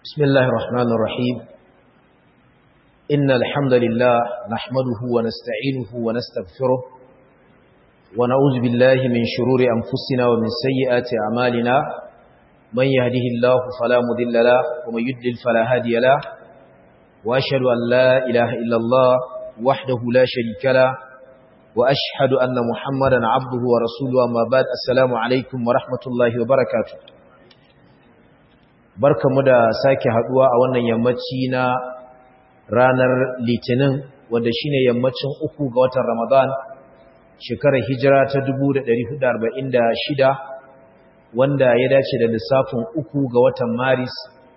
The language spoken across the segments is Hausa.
بسم الله الرحمن الرحيم إن الحمد لله نحمده ونستعينه ونستغفره ونعوذ بالله من شرور أنفسنا ومن سيئات أعمالنا من يهده الله فلا مضل له ومن يضلل فلا هادي له وأشهد أن لا إله إلا الله وحده لا شريك له وأشهد أن محمدا عبده ورسوله أما بعد السلام عليكم ورحمة الله وبركاته. Barkamu da sake haduwa a wannan yammaci na ranar Litinin wanda shine yammacin 3 ga watan Ramadan shekarar hijira ta 1446 wanda ya dace da lissafin 3 ga watan Maris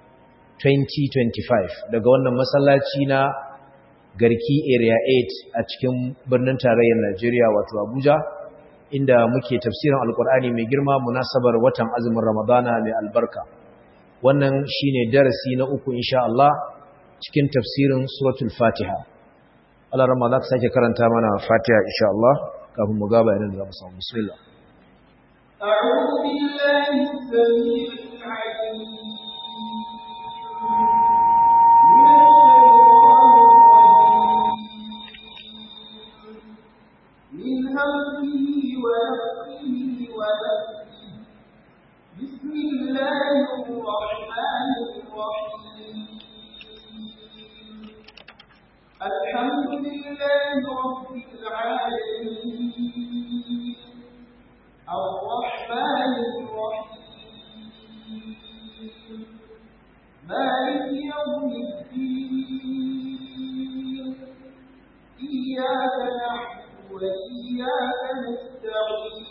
2025 daga wannan masallaci na Garki Area 8 a cikin birnin tarayyar Najeriya wato Abuja inda muke tafsirin Alkur'ani mai girma munasabar watan azumin Ramadana mai albarka. Wannan shine darasi na 3 insha Allah cikin tafsirin suratul Fatiha. Allah rahma za ka sake karanta mana Fatiha insha Allah kafin mu gaba yayin da za mu samu bismillah. A'udhu billahi as-sami'il 'alim. Min hamdihi wa nafthihi wa بسم الله الرحمن الرحيم الحمد لله رب العالمين الرحمن الرحيم مالك يوم الدين إياك نعبد وإياك نستعين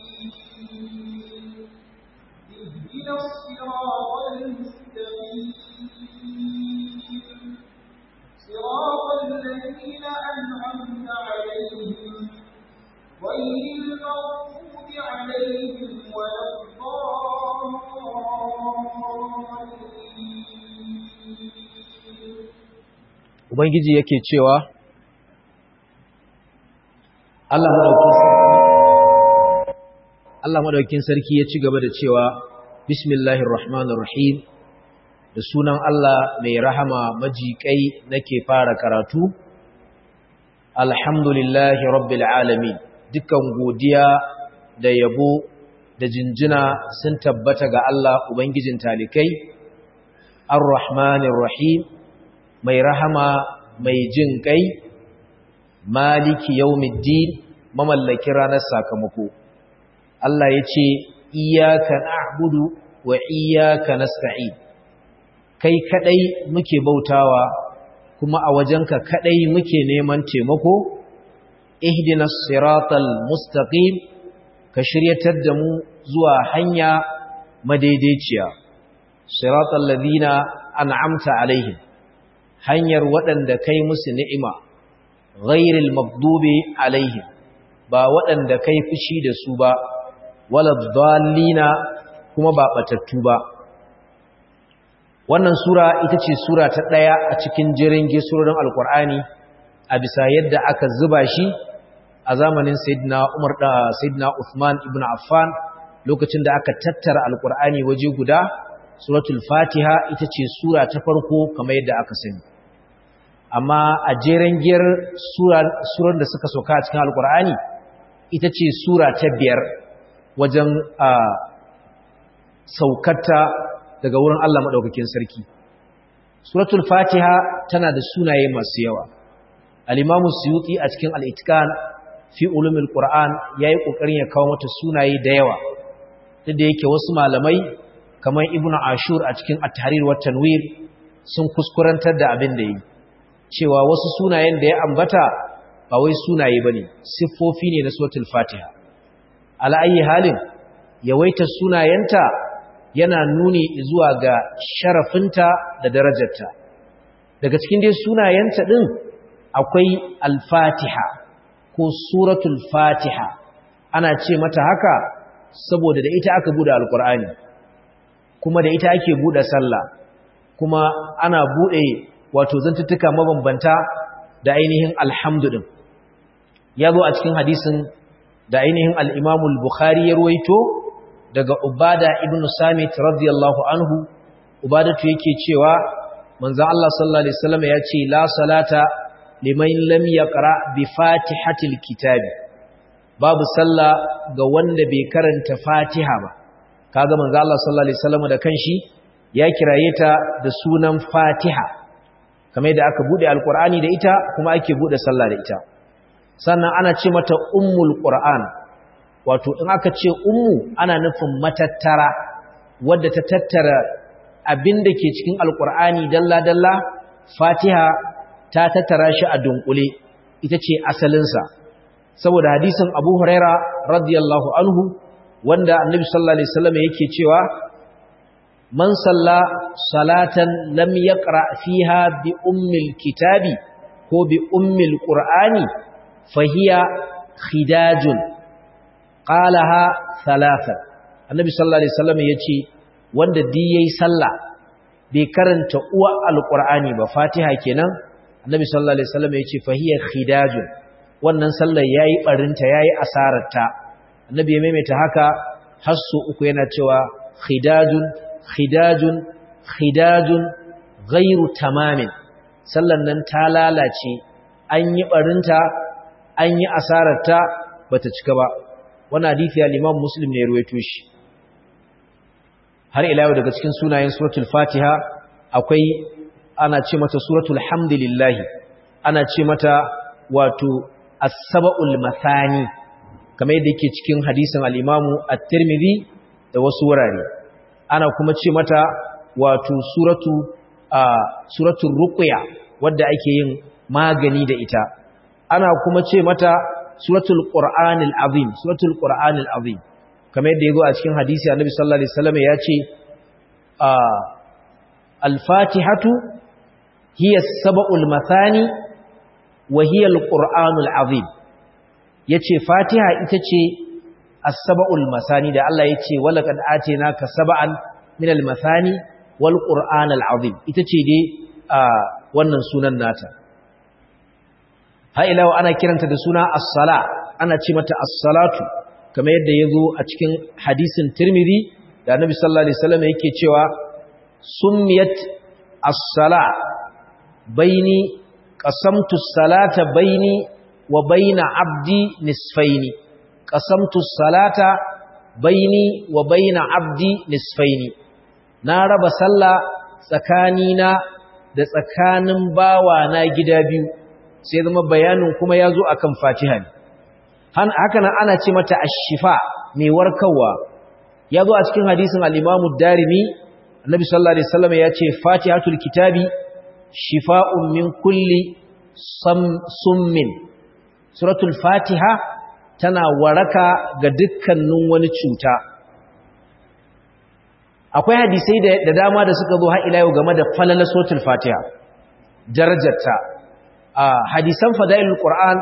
اهدنا الصراط المستقيم صراط الذين أنعمت عليهم غير المغضوب عليهم ولا الضالين. Ubangiji yake cewa Allah madaukakin sarki ya ci gaba da cewa Bismillahir Rahmanir Rahim da sunan Allah mai rahama majiƙai nake fara karatu. Alhamdulillahi Rabbil Alamin. Dukan godiya da yabo da jinjina sun tabbata ga Allah Ubangijin talikai. Ar-Rahmanir Rahim mai rahama mai jin kai. Maliki yawmiddin mamallaki ranar sakamako. Allah ya ce iyyaka na'budu wa iyyaka nasta'in kai kadai muke bautawa kuma a wajenka kadai muke neman taimako ihdinas siratal mustaqim ka shiryatar da mu zuwa hanya madaidaiciya siratal ladina an'amta alaihim hanyar waɗanda kai musu ni'ima ghairil maghdubi alaihim ba waɗanda kai fushi da su ba wala dhallina kuma ba batattu ba. Wannan sura ita ce sura ta ɗaya a cikin jerin surorin Alƙur'ani a bisa yadda aka zuba shi a zamanin Sayyidina Uthman ibn Affan lokacin da aka tattara Alƙur'ani waje guda. Suratul Fatiha ita ce sura ta farko kamar yadda aka sani. Amma a jerin giyar surar da suka sauka a cikin Alƙur'ani ita ce sura ta 5 wajen saukarta daga wurin Allah maɗaukakin sarki. Suratul Fatiha tana da sunaye masu yawa. Al-Imam Suyuti a cikin Al-Itqan fi Ulumul Qur'an yayi kokarin ya kawo mata sunaye da yawa. Duk da yake wasu malamai kamar Ibn Ashur a cikin At-Tahrir wa Tanwir sun kuskurantar da abin da yi. Cewa wasu sunayen da ya ambata ba wai sunaye bane, siffofi ne na Suratul Fatiha. Ala ayi halin yawaitar sunayenta yana nuni zuwa ga sharafinta da darajarta. Daga cikin dai sunayenta din akwai Al-Fatiha ko Suratul Fatiha. Ana ce mata haka saboda da ita aka bude Al-Qur'ani kuma da ita ake bude sallah kuma ana bude wato zantuttuka mabambanta da ainihin alhamdu din. Yazo a cikin hadisin da ainihin al-Imam al-Bukhari ya ruwaito daga Ubada ibn Samit radiyallahu anhu. Ubadatu yake cewa manzon Allah sallallahu alaihi wasallam ya ce la salata liman lam yaqra bi fatihatil kitabi, babu sallah ga wanda bai karanta Fatiha ba. Kaga manzon Allah sallallahu alaihi wasallam da kanshi ya kiraye ta da sunan Fatiha, kamar yadda aka bude alqur'ani da ita kuma ake bude sallah da ita. Sannan ana ce mata ummul qur'an, wato in aka ce ummu ana nufin matattara wadda ta tattara abin da ke cikin alqur'ani dalla dalla. Fatiha ta tattara shi a dunkule, ita ce asalinsa, saboda hadisin Abu Huraira radiyallahu anhu wanda Annabi sallallahu alaihi wasallam yake cewa man salla salatan lam yaqra fiha bi ummil kitabi ko bi ummil qur'ani fahiya khidajun qalaha thalatha. Annabi sallallahu alaihi wasallam yace wanda di yayi sallah bai karanta uwa alqur'ani ba, Fatiha kenan, Annabi sallallahu alaihi wasallam yace fahiya khidajun, wannan sallar yayi barinta yayi asararta. Annabi ya maimaita haka har su uku yana cewa khidajun khidajun khidajun ghairu tamamin, sallan nan ta lalace, an yi barinta, an yi asararta, bata cika ba. Wannan hadisi al-Imam Muslim ne ya ruwaito shi. Har ila yau daga cikin sunayen suratul Fatiha akwai, ana ce mata suratul hamdulillah, ana ce mata wato as-sab'ul mathani, kamar yadda yake cikin hadisin al-Imam at-Tirmidhi da wasu wurare. Ana kuma ce mata wato suratul ruqya wadda ake yin magani da ita. Ana kuma ce mata suratul qur'anil azim, suratul qur'anil azim, kamar yadda yago a cikin hadisi Annabi sallallahu alaihi wasallam ya ce al-fatihatu hiya as-sab'ul mathani wa hiya al-qur'anul azim. Yace Fatiha ita ce as-sab'ul masani da Allah yace walaqad atinaka sab'an minal mathani wal qur'anal azim, ita ce dai wannan sunan nata. Ha'ilawa ana kiranta da suna as-sala, ana ce mata as-salatu, kamar yadda yazo a cikin hadisin Tirmidhi da Annabi sallallahu alaihi wasallam yake cewa summiyat as-sala baini qasamtu as-salata baini wa baina abdi nisfaini, qasamtu as-salata baini wa baina abdi nisfaini, na raba sallah tsakanina da tsakanin bawa na gida biyu. Sai zama bayanin kuma ya zo a kan Fatiha ne. Haka nan ana ce mata ashifa, mai warkarwa. Ya zo a cikin hadisin al'imamu Darimi, Annabi sallallahu Alaihi wasallam ya ce, Fatihatul kitabi, shifa'un min kulli summin. Suratul Fatiha tana waraka ga dukkanin wani cuta. Akwai hadisai da dama da suka zo har ila yau game da falalar suratul Fatiha, darajarta. Hadisan fadailul Qur'an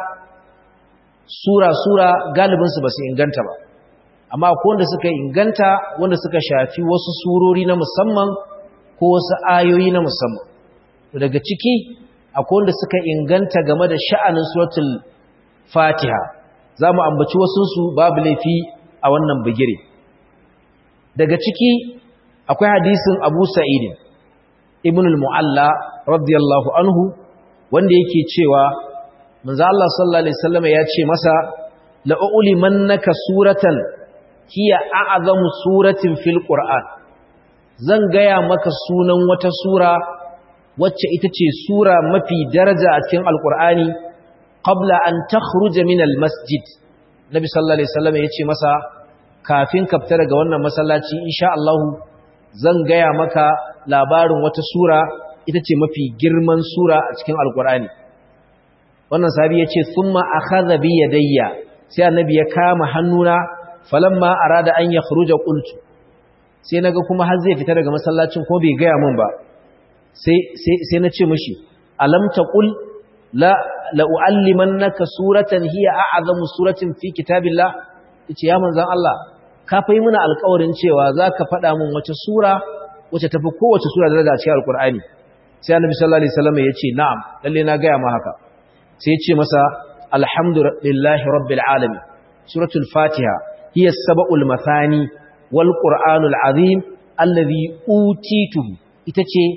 sura galibinsu ba su inganta ba, amma akwai wanda suka inganta, wanda suka shafi wasu surori na musamman ko wasu ayoyi na musamman. Daga ciki akwai wanda suka inganta game da sha'anin suratul Fatiha, za mu ambaci wasunsu babu laifi a wannan bigire. Daga ciki akwai hadisin Abu Sa'id ibn al-Mu'alla radiyallahu anhu, wanda yake cewa manzo Allah sallallahu alaihi wasallam ya ce masa la ulimannaka suratan hiya a'zamu suratin fil Qur'an, zan gaya maka sunan wata sura wacce ita ce sura mafi daraja a cikin Al-Qur'ani qabla an takhruja min al-masjid. Nabi sallallahu alaihi wasallam ya ce masa kafin ka fita daga wannan masallaci insha Allah zan gaya maka labarin wata sura ita ce mafi girman sura a cikin Al-Qur'ani. Wannan sahabi ya ce thumma akhadha bi yadayya, sai annabi ya kama hannuna, falamma arada an yakhruja qultu, sai naga kuma har zai fita daga masallacin ko bai gaya min ba, sai na ce mishi alam taqul la uallimannaka suratan hiya a'zamu suratin fi kitabillah. Yace ya manzon Allah, ka fa yi mana alƙawarin cewa zaka faɗa min wace sura wace tafi kowace sura daraja a cikin Al-Qur'ani. Sai Annabi sallallahu alaihi wasallam ya ce na'am, lalle na gaya ma haka. Sai ya ce masa alhamdulillahi rabbil alamin, suratul Fatiha hiya as-sab'ul mathani wal Qur'anul azim alladhi utituhu, ita ce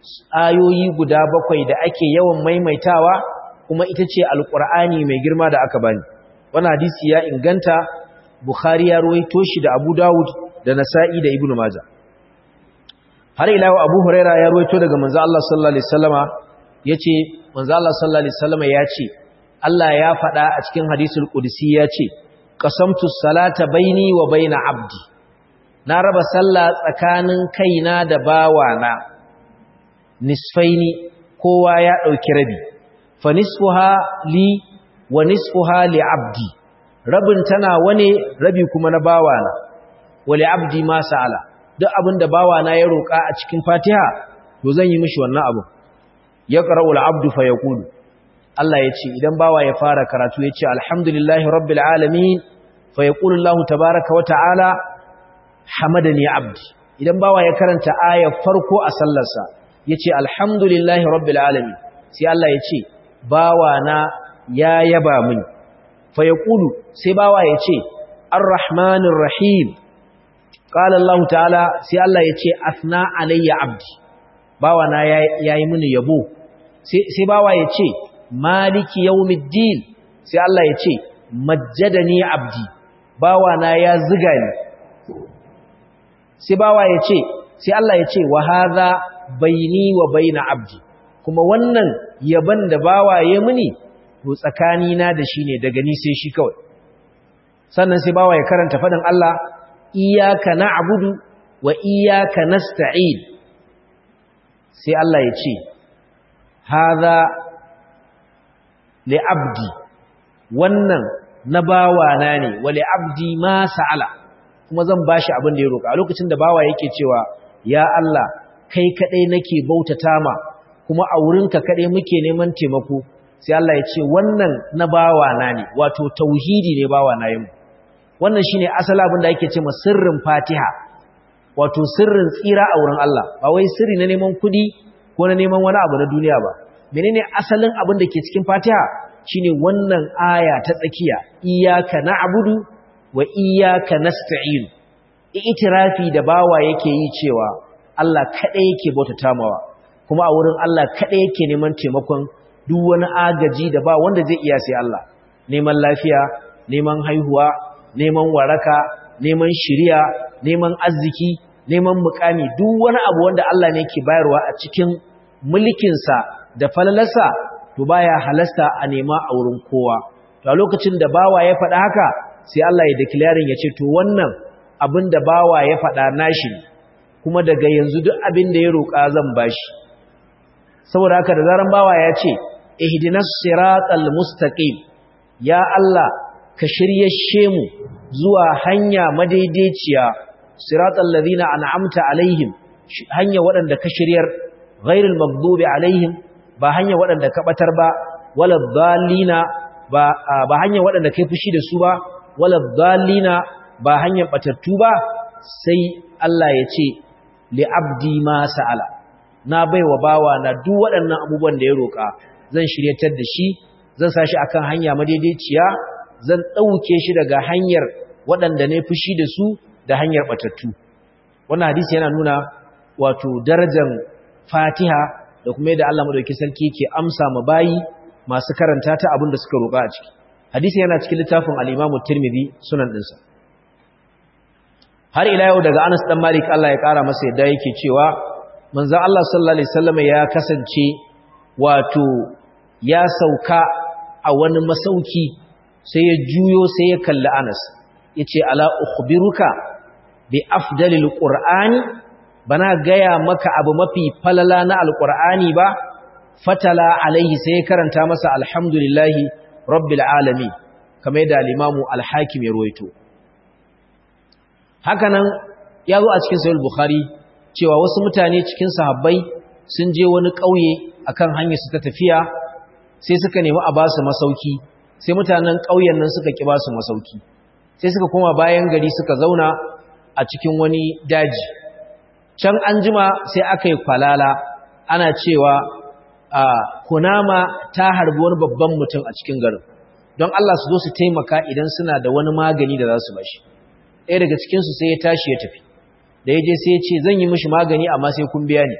ayoyi guda 7 da ake yawan maimaitawa kuma ita ce alqur'ani mai girma da aka bani wannan hadisi ya inganta Bukhari ya ruwaito shi da Abu Dawud da Nasa'i da Ibn Majah har ila Abu Huraira ya ruwaito daga manzo Allah sallallahu alaihi wasallama yace manzo Allah sallallahu alaihi wasallama yace Allah ya faɗa a cikin hadisul qudsi yace qasamtu salata baini wa baina abdi na raba sallah tsakanin kaina da bawana nisfaini kowa ya dauki rabi fa nisfuha li wa nisfuha li abdi rabin tana wane rabi kuma na bawana wa li abdi ma sa'ala duk abinda bawana ya roka a cikin Fatiha to zan yi mishi wannan abu yaqra'u al-abdu fa yaqulu Allah yace idan bawa ya fara karatu yace alhamdulillahi rabbil alamin fa yaqulu Allah tabaaraka wa ta'ala hamadani abdi idan bawa ya karanta ayar farko a sallarsa yace alhamdulillahi rabbil alamin sai Allah yace bawa na ya yaba mini fa yaqulu sai bawa yace arrahmanir rahim qala Allah ta'ala sai Allah yace asna alayya abdi bawa na yayi mini yabo sai bawa yace maliki yawmiddin sai Allah yace majjadani abdi bawa na ya ziga ni sai bawa ya ce sai Allah ya ce wa hadha baini wa baina abdi kuma wannan yaban da bawa ya muni to tsakani na da shi ne daga ni sai shi kawai sannan sai bawa ya karanta fadin Allah iyyaka na'budu wa iyyaka nasta'in sai Allah ya ce hadha li abdi wannan na bawa na ne wa li abdi ma sa'ala kuma zan bashi abin da ya roƙa a lokacin da bawa yake cewa ya Allah kai kadai nake bautata ma kuma a wurinka kadai muke neman taimako sai Allah ya ce wannan na bawa na ne wato tauhidi ne bawa na yin wannan shine asali abin da yake cewa sirrin Fatiha wato sirrin tsira a wurin Allah ba wai sirri na neman kudi ko na neman wani abu na duniya ba menene asalin abin da ke cikin Fatiha shine wannan aya ta tsakiya iyyaka na'budu wa iyyaka nasta'in itirafi da bawa yake yi cewa Allah kadai yake bautata mawa kuma a wurin Allah kadai yake neman taimakon duk wani agaji da ba wanda zai iya sai Allah neman lafiya neman haihuwa neman waraka neman shiriya neman arziki neman mukami duk wani abu wanda Allah ne yake bayarwa a cikin mulkin sa da falalarsa to baya halasta a nema a wurin kowa to a lokacin da bawa ya faɗa haka sai Allah ya declaring ya ce to wannan abin da bawa ya faɗa nashi kuma daga yanzu duk abin da ya roƙa zan bashi saboda haka da zaran bawa ya ce ihdinas siratal mustaqim ya Allah ka shiryashe mu zuwa hanya madaidaiciya siratal ladina an'amta alaihim hanya waɗanda ka shiryar ghairil maghdubi alaihim ba hanya waɗanda ka batar ba wala dhallina ba hanya waɗanda kai fushi da su ba wala dhallina ba hanyar batattu ba sai Allah ya ce li abdi ma sa'ala na baiwa bawa na duk waɗannan abubuwan da ya roka zan shiryatar da shi zan sashi akan hanya madaidaiciya zan dauke shi daga hanyar waɗanda ne fushi da su da hanyar batattu wannan hadisi yana nuna wato darajar Fatiha da kuma yadda Allah madaukakin sarki ke amsa ma bayi masu karanta ta abin da suka roka a ciki hadisi yana cikin littafin al-Imam Tirmidhi sunan dinsa har ila yau daga Anas dan Malik Allah ya kara masa yadda yake cewa manzon Allah sallallahu alaihi wasallam ya kasance wato ya sauka a wani masauki sai ya juyo sai ya kalli Anas yace ala ukhbiruka bi afdalil qur'ani bana gaya maka abu mafi falala na alqur'ani ba fatala alaihi sai ya karanta masa alhamdulillahi rabbil alamin kamar yadda al-Imam al-Hakim ya ruwaito hakanan ya zo a cikin sahih bukhari cewa wasu mutane cikin sahabbai sun je wani ƙauye akan hanyar su ta tafiya sai suka nemi a basu masauki sai mutanen ƙauyen nan suka ki basu masauki sai suka koma bayan gari suka zauna a cikin wani daji can anjima sai aka yi kwalala ana cewa kunama ta harbi wani babban mutum a cikin garin don Allah su zo su taimaka idan suna da wani magani da za su bashi ɗaya daga cikinsu sai ya tashi ya tafi da ya je sai ya ce zan yi mishi magani amma sai kun biya ni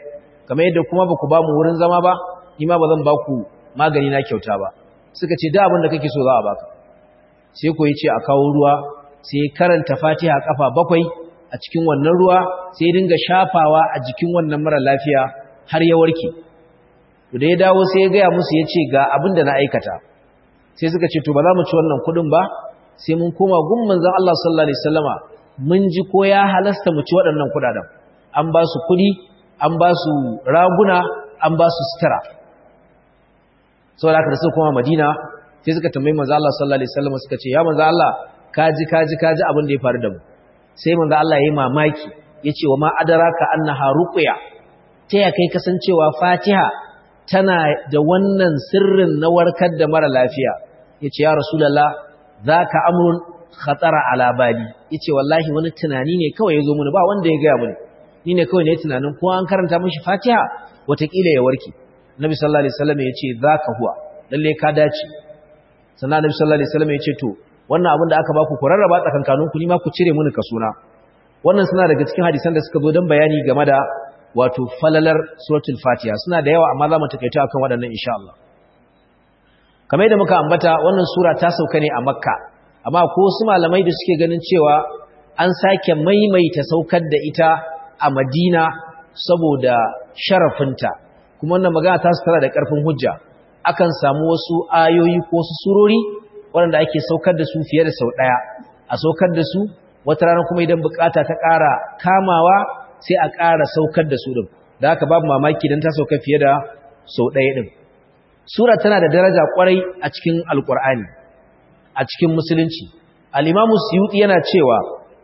kamar yadda kuma ba ku ba mu wurin zama ba ni ma ba zan ba ku magani na kyauta ba suka ce da abin da kake so za a baka sai ko yace a kawo ruwa sai karanta Fatiha kafa 7 a cikin wannan ruwa sai dinga shafawa a jikin wannan mara lafiya har ya warke to da ya dawo sai ya ga musu yace ga abin da na aikata sai suka ce to ba za mu ci wannan kudin ba sai mun koma gun manzon Allah sallallahu alaihi wasallama mun ji ko ya halasta mu ci waɗannan kudaden an ba su kudi an ba su raguna an ba su sutura saboda haka da suka koma Madina sai suka tambayi manzon Allah sallallahu alaihi wasallama suka ce ya manzon Allah kaji abin da ya faru da mu sai manzon Allah yayi mamaki yace wa ma adraka annaha ruqya ta ya kai kasancewa Fatiha tana da wannan sirrin na warkar da mara lafiya yace ya rasulullah zaka amrun khatara ala bali yace wallahi wani tunani ne kawai yazo mun ba wanda ya ga mun ni ne kawai ne tunanin ko an karanta mishi Fatiha watakila ya warke Nabi sallallahu alaihi wasallam yace zaka huwa lalle ka dace sannan Nabi sallallahu alaihi wasallam yace to wannan abin da aka ba ku rarraba tsakankanin ku ni ma ku cire mini kasuna wannan suna daga cikin hadisan da suka zo dan bayani game da wato falalar suratul Fatiha suna da yawa amma za mu takaito akan waɗannan insha Allah kamar yadda muka ambata wannan sura ta sauka ne a Makka amma ko wasu malamai da suke ganin cewa an sake maimaita saukar da ita a Madina saboda sharafinta kuma wannan magana ta tsara da ƙarfin hujja akan samu wasu ayoyi ko wasu surori waɗanda ake saukar da su fiye da sau ɗaya a saukar da su wata rana kuma idan bukata ta ƙara kamawa sai a ƙara saukar da su ɗin da haka babu mamaki don ta sauka fiye da sau ɗaya ɗin sura tana da daraja ƙwarai a cikin alƙur'ani a cikin musulunci al'imamu suyuti yana cewa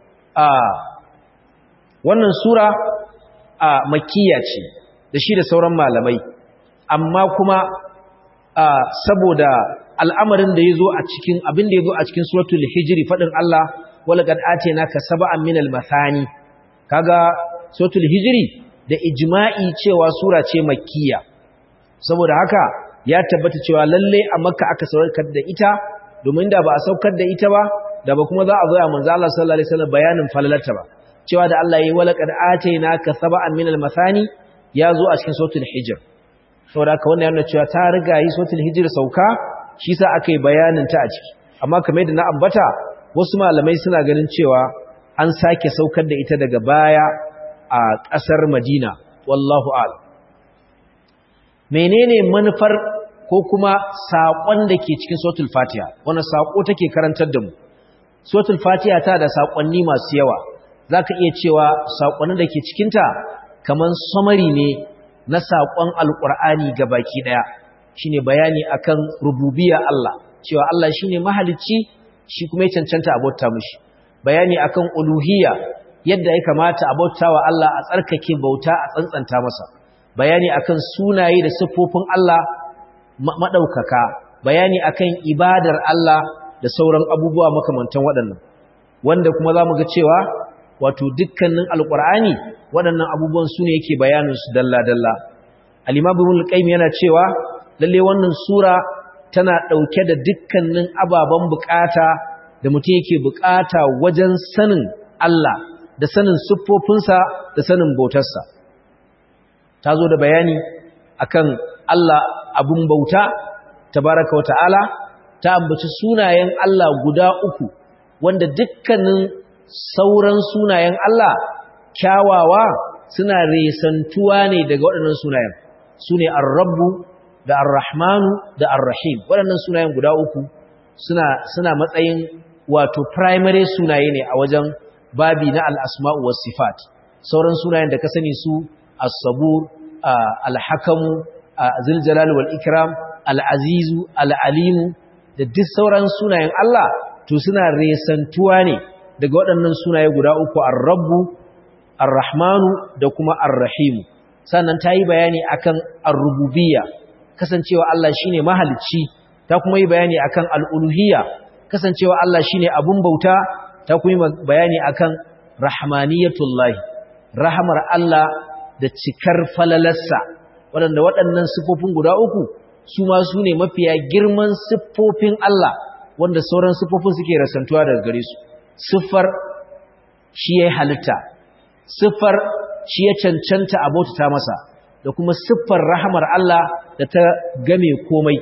wannan sura makkiya ce da shi da sauran malamai amma kuma saboda al'amarin da ya zo a cikin abin da ya zo a cikin suratul hijri faɗin Allah wala qad atinaka sab'an minal mathani kaga suratul hijri da ijma'i cewa sura ce makkiya saboda haka ya tabbata cewa lalle a makka aka saukar da ita domin da ba a saukar da ita ba da ba kuma za a zo ya manzo Allah sallallahu alaihi wasallam bayanin falalarta ba cewa da Allah yayi wala qad atinaka sab'an minal mathani ya zo a cikin suratul hijr saboda haka wannan yana cewa ta riga yi suratul hijr sauka shi sa aka yi bayanin ta a ciki amma kamar yadda na ambata wasu malamai suna ganin cewa an sake saukar da ita daga baya a ƙasar Madina wallahu a'lam menene manufar ko kuma saƙon da ke cikin suratul Fatiha wannan saƙo take karantar da mu suratul Fatiha ta da saƙonni masu yawa zaka iya cewa saƙonin da ke cikin ta kaman summary ne na saƙon alƙur'ani gabaki daya shine bayani akan rububiyya Allah cewa Allah shine mahalicci shi kuma ya cancanta abota mishi bayani akan uluhiyya yadda ya kamata abautawa Allah a tsarkake bauta a tsantsanta masa bayani akan sunaye da siffofin Allah madaukaka bayani akan ibadar Allah da sauran abubuwa makamantan waɗannan wanda kuma zamu ga cewa wato dukkanin alqur'ani waɗannan abubuwan sune yake bayanin su dalla dalla al-imam ibn al-qayyim yana cewa lalle wannan sura tana dauke da dukkanin ababan bukata da mutum yake bukata wajen sanin Allah da sanin siffofinsa da sanin bautarsa ta zo da bayani akan Allah abun bauta tabaraka wa ta'ala ta ambaci sunayen Allah guda 3 wanda dukkanin sauran sunayen Allah kyawawa suna resantuwa ne daga waɗannan sunayen sune ar-rabbu da ar-rahmanu da ar-rahim waɗannan sunayen guda 3 suna matsayin wato primary sunaye ne a wajen babi na al-asma'u was sifat sauran sunayen da ka sani su as-sabur al-hakamu zul jalal wal ikram al-azizu al-alimu da duk sauran sunayen Allah to suna resantuwa ne daga waɗannan sunaye guda 3 ar-rabbu ar-rahmanu da kuma ar-rahim sannan ta yi bayani akan ar-rububiyya kasancewa Allah shine mahalicci ta kuma yi bayani akan al-uluhiyya kasancewa Allah shine abun bauta ta kuma yi bayani akan rahmaniyatullahi rahmar Allah da cikar falalarsa waɗannan siffofin guda 3 su ma su ne mafiya girman siffofin Allah wanda sauran siffofin suke rasantuwa daga gare su siffar shi ya halitta siffar shi ya cancanta a bautata masa da kuma siffar rahamar Allah da ta game komai.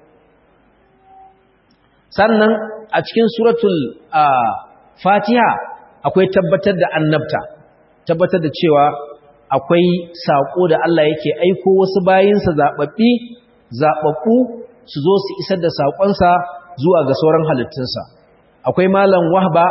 Sannan a cikin suratul Fatiha akwai tabbatar da annabta, tabbatar da cewa akwai saƙo da Allah yake aiko wasu bayinsa zaɓaɓɓu su zo su isar da saƙonsa zuwa ga sauran halittunsa. Akwai Malam Wahba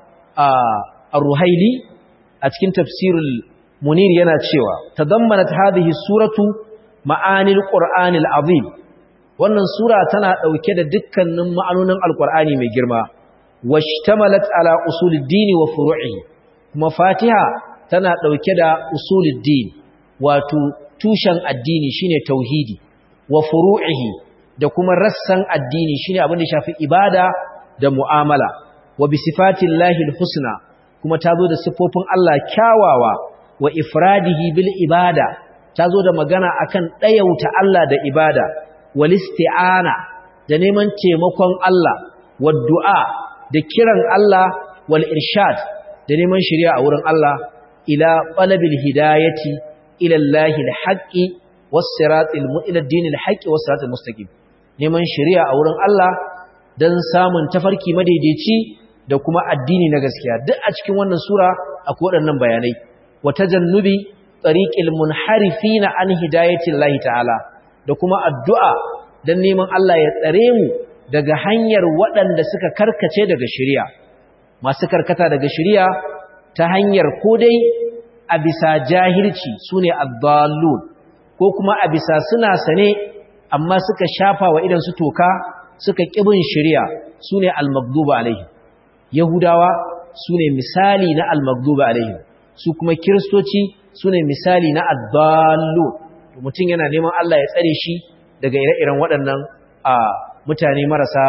a Ruhaili a cikin tafsirul Munir yana cewa, tadammanat hadhihi suratu ma'anil Qur'anil azim. Wannan sura tana ɗauke da dukkanin ma'anonin Alƙur'ani mai girma, washtamalat ala usuluddin wa furu'ihi. Kuma Fatiha tana ɗauke da usuluddin, wato tushen addini shine tauhidi, wa furu'ihi da kuma rassan addini shine abin da shafi ibada da mu'amala, wa bi sifatillahi husna, kuma tazo da sifofin Allah kyawawa, wa ifradihi bil ibada, tazo da magana akan ɗayauta Allah da ibada, wal isti'ana da neman taimakon Allah, wad du'a da kiran Allah, wal irshad da neman shari'a a wurin Allah, ila talabil hidayati ila Allahil haqqi was siratil ila dinil haqqi was siratil mustaqim. Neman shari'a a wurin Allah dan samun tafarki madaidaici da kuma addini na gaskiya. Duk a cikin wannan sura akwai waɗannan bayanai. Wa tajannubi tariqil munharifina an hidayatillahi ta'ala, da kuma addu'a dan neman Allah ya tsare mu daga hanyar waɗanda suka karkace daga shari'a. Masu karkata daga shari'a ta hanyar ko dai a bisa jahilci sune ad-dallun, ko kuma a bisa suna sane amma suka shafa wa idan su toka suka kibin shari'a sune al-maghdubi alaihim. Yahudawa sune misali na al-maghdubi alaihim, su kuma kiristoci sune misali na ad-dallun. Mutum yana neman Allah ya tsare shi daga ire-iren waɗannan mutane marasa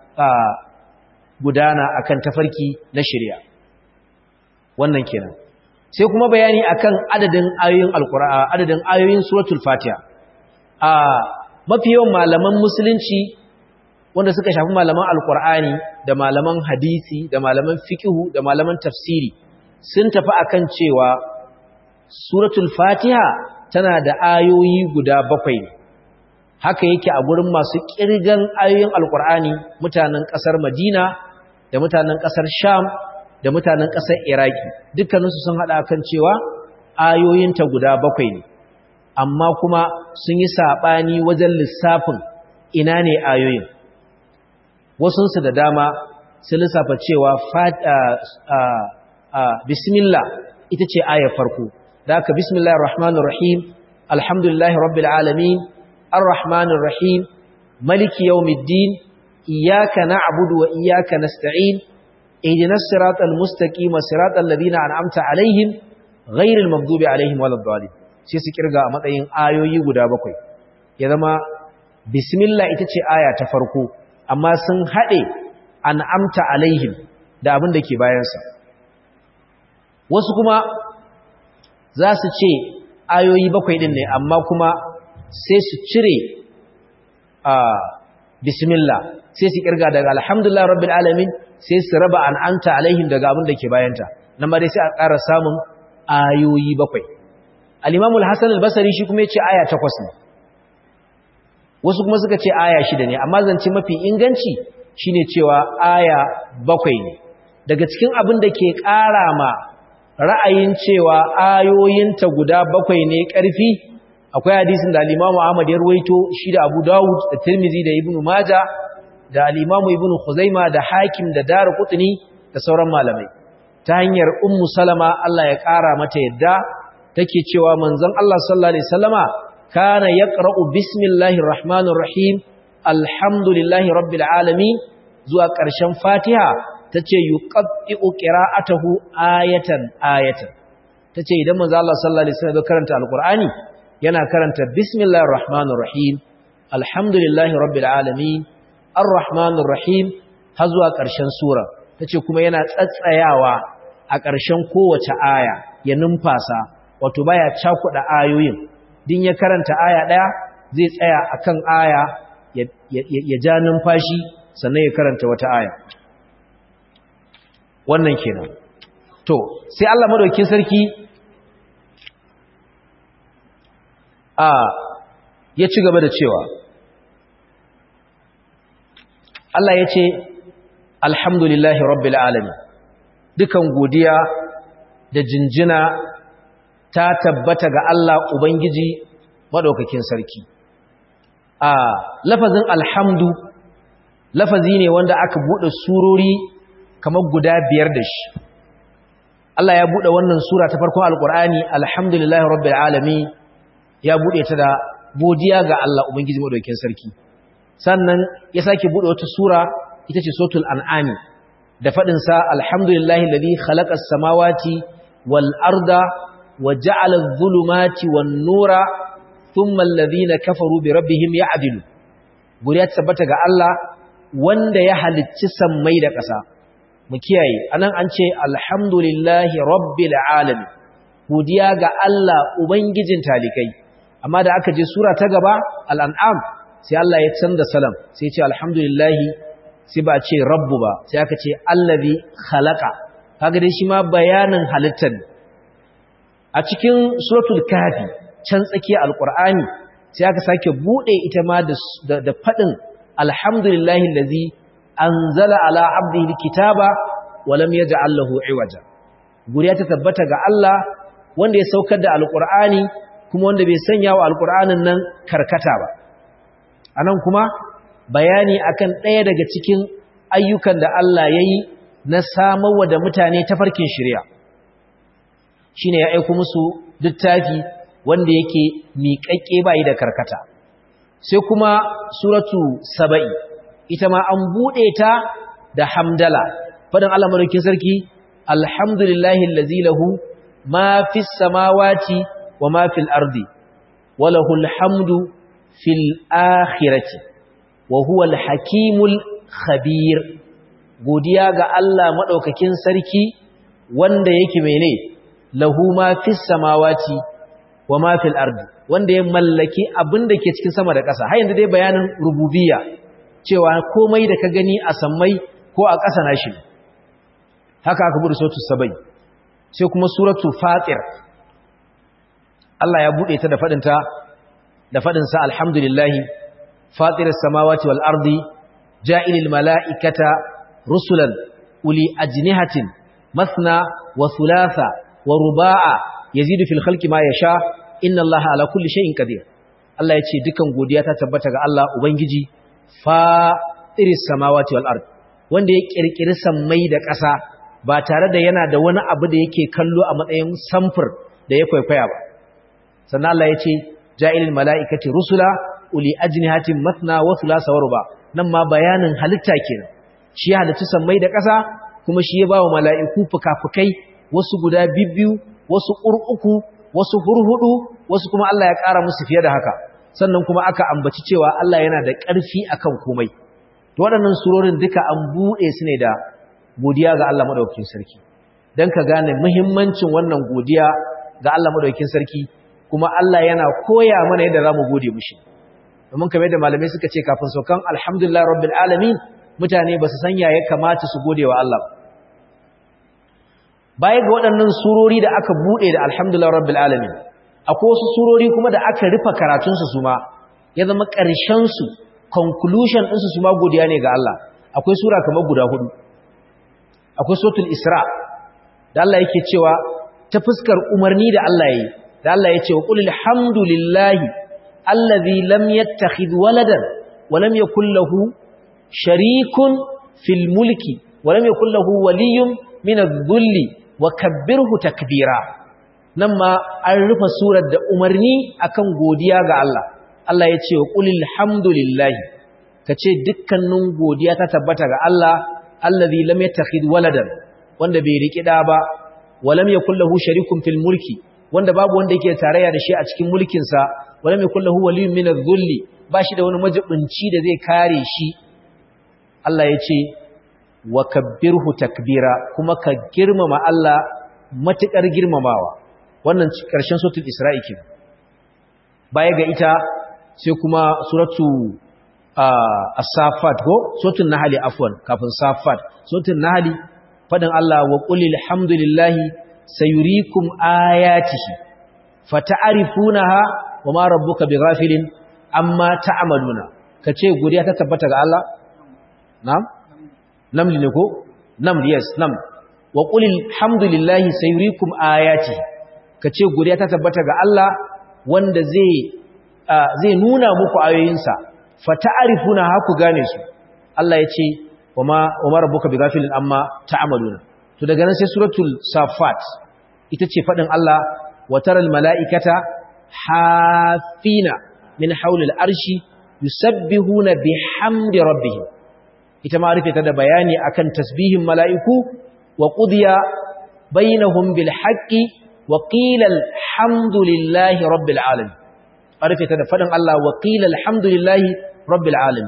gudana akan tafarki na shari'a. Wannan kenan. Sai kuma bayani akan adadin ayoyin Alqur'ani, adadin ayoyin suratul Fatiha. Mafi yawan malaman musulunci wanda suka shafi malaman Alqur'ani da malaman hadisi da malaman fiqhu da malaman tafsiri sun tafi akan cewa suratul Fatiha tana da ayoyi guda 7. Haka yake a gurin masu kirgan ayoyin Alqur'ani, mutanen kasar Madina da mutanen kasar Sham da mutanen kasar Iraki, dukkaninsu sun hada kan cewa ayoyinta guda 7 ne. Amma kuma sun yi sabani wajen lissafin ina ne ayoyin. Wasunsu da dama sun lissafa cewa bismillah ita ce ayar farko. Da haka bismillahir rahmanir rahim, alhamdulillahi rabbil alamin, arrahmanir rahim, maliki yawmiddin, iyyaka na'budu wa iyyaka nasta'in, ihdinas siratal mustaqim, siratal ladzina an'amta alaihim, ghairil maghdubi alaihim waladdallin. Sai su kirga a matsayin ayoyi guda 7. Ya zama bismillah ita ce aya ta farko, amma sun hade an'amta alaihim da abin da ke bayansa. Wasu kuma za su ce ayoyi 7 din ne, amma kuma sai su cire bismillah, sai su kirga daga alhamdulillah rabbil alamin, sai su raba an'amta alaihim daga abin da ke bayanta. Nan ma dai sai a ƙara samun ayoyi 7. Al-Imam al-Hasan al-Basri shi kuma yace aya 8 ne. Wasu kuma suka ce aya 6 ne, amma zance mafi inganci shine cewa aya 7 ne. Daga cikin abin da ke ƙara ma ra'ayin cewa ayoyinta guda 7 ne ƙarfi, akwai hadisin da al-Imam Ahmad ya ruwaito shi da Abu Dawud da Tirmidhi da Ibn Majah da al-Imam Ibn Khuzaimah da Hakim da Daraqutni da sauran malamai, ta hanyar Ummu Salama Allah ya ƙara mata yadda take cewa manzon Allah sallallahu alaihi wasallama kana yaqra'u bismillahir rahmanir rahim alhamdulillahi rabbil alamin zuwa ƙarshen Fatiha. Tace yuqatti'u qira'atahu ayatan tace idan manzo Allah sallallahu alaihi wasallam karanta alqur'ani yana karanta bismillahir rahmanir rahim alhamdulillahi rabbil alamin arrahmanir rahim har zuwa ƙarshen sura. Tace kuma yana tsatsayawa a ƙarshen kowace aya ya numfasa, wato baya cakuɗa ayoyin. Din ya karanta aya ɗaya zai tsaya akan aya ya ja numfashi sannan ya karanta wata aya. Wannan kenan. To sai Allah madaukakin sarki ya ci gaba da cewa Allah ya ce alhamdulillahi rabbil alamin, dukan godiya da jinjina ta tabbata ga Allah Ubangiji madaukakin sarki. Lafazin alhamdu lafazi ne wanda aka bude surori kamar guda 5 da shi. Allah ya bude wannan sura ta farkon alqur'ani alhamdulillahi rabbil alamin, ya bude ta da godiya ga Allah Ubangiji madaukakin sarki. Sannan ya sake bude wata sura ita ce suratul an'am da fadin sa alhamdulillahi alladhi khalaqas samawati wal arda wa ja'ala adh-dhulumati wan nura thumma alladhina kafaru bi rabbihim ya'dilu. Godiya ta tabbata ga Allah wanda ya halicci sammai da ƙasa. Mu kiyaye anan an ce alhamdulillahi rabbil alamin, godiya ga Allah ubangijin talikai. Amma da aka je sura ta gaba al-an'am sai Allah ya canza salam sai ya ce alhamdulillahi, sai ba a ce rabbu ba, sai aka ce allazi khalaqa. Kaga dai shi ma bayanin halittar. A cikin suratul kafi can tsakiyar alqur'ani sai aka sake bude ita ma da fadin alhamdulillahi allazi anzala ala abdihi alkitaba wa lam yaj'al lahu iwaja. Guriya ta tabbata ga Allah wanda ya saukar da alqur'ani kuma wanda bai sanya wa alqur'anin nan karkata ba. Anan kuma bayani akan ɗaya daga cikin ayyukan da Allah yayi na samarwa da mutane tafarkin shari'a. Shine ya aika musu littafi wanda yake miƙaƙƙe bai da karkata. Sai kuma suratu saba'i ita ma an bude ta da hamdala, fadan Allah madaukakin sarki alhamdulillahi allazi lahu ma fis samawati wa ma fil ardi wa lahul hamdu fil akhirati wa huwal hakimul khabir. Godiya ga Allah madaukakin sarki wanda yake mene lahu ma fis samawati wa ma fil ardi, wanda ya mallaki abin da ke cikin sama da ƙasa. Har yanzu dai bayanin rububiyya cewa komai da ka gani a sammai ko a ƙasa nashi. Haka aka bude suratul sabai. Sai kuma suratul fatir Allah ya bude ta da fadin sa alhamdulillahi fatiris samawati wal ardi ja'ilil mala'ikata rusulan uli ajnihatin mathna wa thulatha wa ruba'a yazidu fil khalqi ma yasha inna Allaha ala kulli shay'in qadir. Allah yace dukan godiya ta tabbata ga Allah ubangiji fatiris samawati wal ard, wanda ya kirkiri sammai da ƙasa ba tare da yana da wani abu da yake kallo a matsayin samfur da ya kwaikwaya ba. Sannan Allah yace ja'ilil mala'ikati rusula uli ajnihatin mathna wa thulatha wa ruba. Nan ma bayanin halitta kenan. Shi ya halicci sammai da ƙasa kuma shi ya bawa mala'iku fukafukai, wasu guda bibbiyu, wasu uku, wasu hurhudu, wasu kuma Allah ya ƙara musu fiye da haka. Sannan kuma aka ambaci cewa Allah yana da ƙarfi akan komai. To waɗannan surorin duka an buɗe su ne da godiya ga Allah madaukakin sarki. Dan ka gane muhimmancin wannan godiya ga Allah madaukakin sarki, kuma Allah yana koya mana yadda zamu gode mishi. Domin kamar yadda malamai suka ce kafin saukan alhamdulillah rabbil alamin, mutane ba su san ya kamata su gode wa Allah. Baya ga waɗannan surori da aka buɗe da alhamdulillah rabbil alamin, akwai wasu surori kuma da aka rufe karatunsu su ma, ya zama ƙarshensu, conclusion ɗinsu su ma godiya ne ga Allah. Akwai sura kamar guda 4. Akwai suratul Isra da Allah yake cewa ta fuskar umarni da Allah yayi, da Allah ya ce wa qul alhamdulillahi allazi lam yattakhidh waladan wa lam yakul lahu sharikun fil mulki wa lam yakul lahu waliyyun min adh-dhulli wa kabbirhu takbira. Nan ma an rufe surar da umarni akan godiya ga Allah. Allah ya ce wa qul alhamdulillahi, kace dukkanin godiya ta tabbata ga Allah allazi lam yattakhidh waladan, wanda bai riki da ba, wa lam yakul lahu sharikun fil mulki, wanda babu wanda yake tarayya da shi a cikin mulkin sa, wa lam yakul lahu waliyyun min adh-dhulli, bashi da wani majibinci da zai kare shi. Allah ya ce wa kabbirhu takbira, kuma ka girmama Allah matukar girmamawa. Wannan karshen suratul Isra'i kenan. Baya ga ita sai kuma suratu as-Saffat ko suratul Nahl, afwan, kafin Saffat suratul Nahl, fadin Allah wa qulil hamdulillahi sayuriikum ayatihi fata'rifunaha wama rabbuka bighafilin amma ta'maluna kace godiya ta tabbata ga Allah na'am namli ne ko namli yes nam wa qul alhamdulillahi sayuriikum ayati kace godiya ta tabbata ga Allah wanda zai nuna muku ayoyinsa fata'arifuna haku gane su Allah ya ce wama rabbuka bighafilin amma ta'maluna to daga nan sai suratul safat ita ce fadin Allah wa taral malaikata hafina min hawlil arshi yusabbihuna bihamdi rabbihim ita ma rufe ta da bayani akan tasbihin mala'iku wa qudiya bainahum bil haqqi wa qila alhamdulillahi rabbil alamin rufe ta da fadin Allah wa qila alhamdulillahi rabbil alamin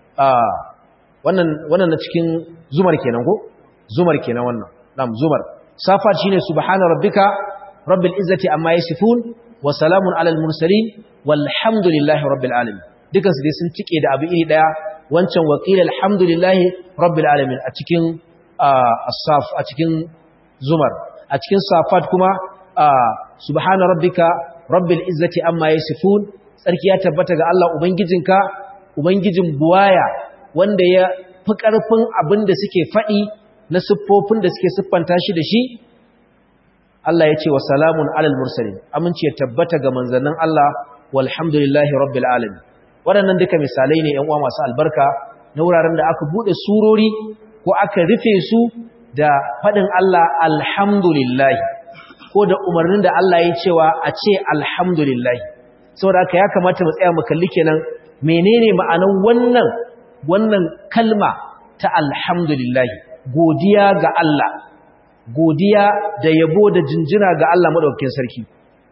wannan na cikin zumar kenan ko zumar kenan wannan na'am zumar safat shine subhana rabbika rabbil izzati amma yasifun wa salamun alal mursalin walhamdulillahi rabbil alamin dukan su dai sun cike da abu iri daya wancan waqila alhamdulillahi rabbil alamin a cikin as-saf a cikin zumar a cikin safat kuma subhana rabbika rabbil izzati amma yasifun sarki ya tabbata ga Allah ubangijinka ubangijin buwaya wanda ya fi ƙarfin abin da suke faɗi na siffofin da suke siffanta shi da shi Allah ya ce wa salamun alal mursalin aminci ya tabbata ga manzannin Allah walhamdulillahi rabbil alamin waɗannan duka misalai ne ƴan uwa masu albarka na wuraren da aka bude surori ko aka rufe su da faɗin Allah alhamdulillah ko da umarnin da Allah ya cewa a ce alhamdulillah saboda haka ya kamata mu tsaya mu kalli kenan menene ma'anar wannan kalma ta alhamdulillah godiya ga Allah godiya da yabo da jinjina ga Allah madaukakin sarki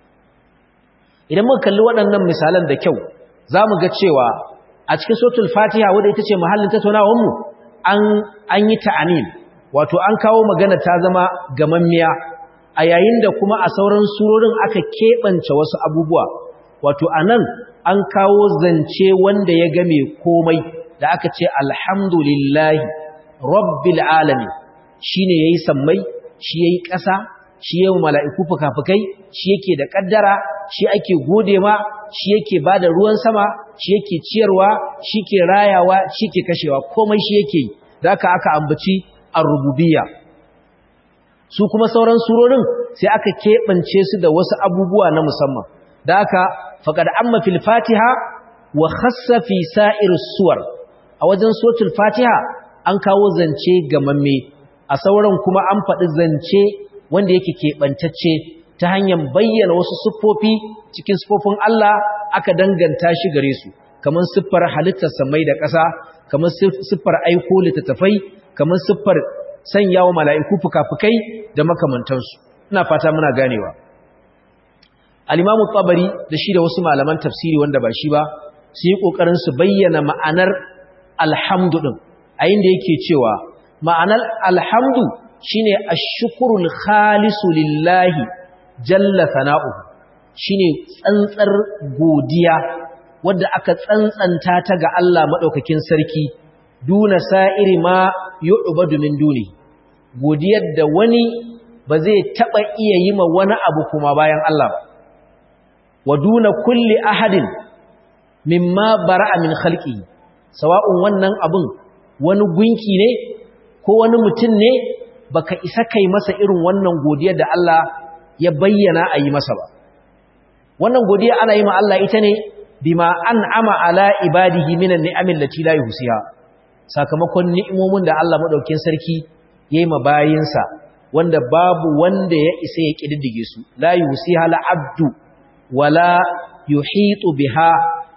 idan muka kalli waɗannan misalan da kyau zamu ga cewa a cikin suratul fatiha wanda ita ce mahallin tattaunawar mu an yi ta'anin wato an kawo magana ta zama gamammiya a yayin da kuma a sauran surorin aka keɓance wasu abubuwa wato anan an kawo zance wanda ya game komai da aka ce alhamdulillahi rabbil alamin shine yayi sammai shi yayi ƙasa shi yayi mala'iku fukafukai shi yake da kaddara shi ake gode ma shi yake bada ruwan sama shi yake ciyarwa shi ke rayawa shi ke kashewa komai shi yake yi da aka ambaci ar-rububiyya su kuma sauran surorin sai aka keɓance su da wasu abubuwa na musamman da aka faqad amma fil fatiha wa khassa fi sa'ir suwar a wajen suratul fatiha an kawo zance gamamme a sauran kuma an faɗi zance wanda yake keɓantacce ta hanyar bayyana wasu siffofi cikin siffofin Allah aka danganta shi gare su kamar siffar halittar samai da ƙasa kamar siffar aiko littattafai kamar siffar sanyawa mala'iku fukafukai da makamantansu ina fata muna ganewa al-Imam Tabari da shi da wasu malaman tafsiri wanda ba shi ba su yi kokarin su bayyana ma'anar alhamdu din a inda yake cewa ma'anar alhamdu shine ash-shukrul khalisu lillahi jalla sana'uhu shine tsantsar godiya wadda aka tsantsanta ta ga Allah madaukakin sarki duna sa'iri ma yu'badu min duni godiyar da wani ba zai taba iya yi ma wani abu kuma bayan Allah ba wa duna kulli ahadin mimma bara'a min khalqi sawa'un wannan abun wani gunki ne ko wani mutum ne baka isa kai masa irin wannan godiyar da Allah ya bayyana a yi masa ba wannan godiya ana yi ma Allah ita ne bima an'ama ala ibadihi minan ni'amil lati la yuhsiha sakamakon ni'imomin da Allah madaukakin sarki yayi ma bayinsa wanda babu wanda ya isa ya kididdige su la yuhsiha la abdu wala yuhitu biha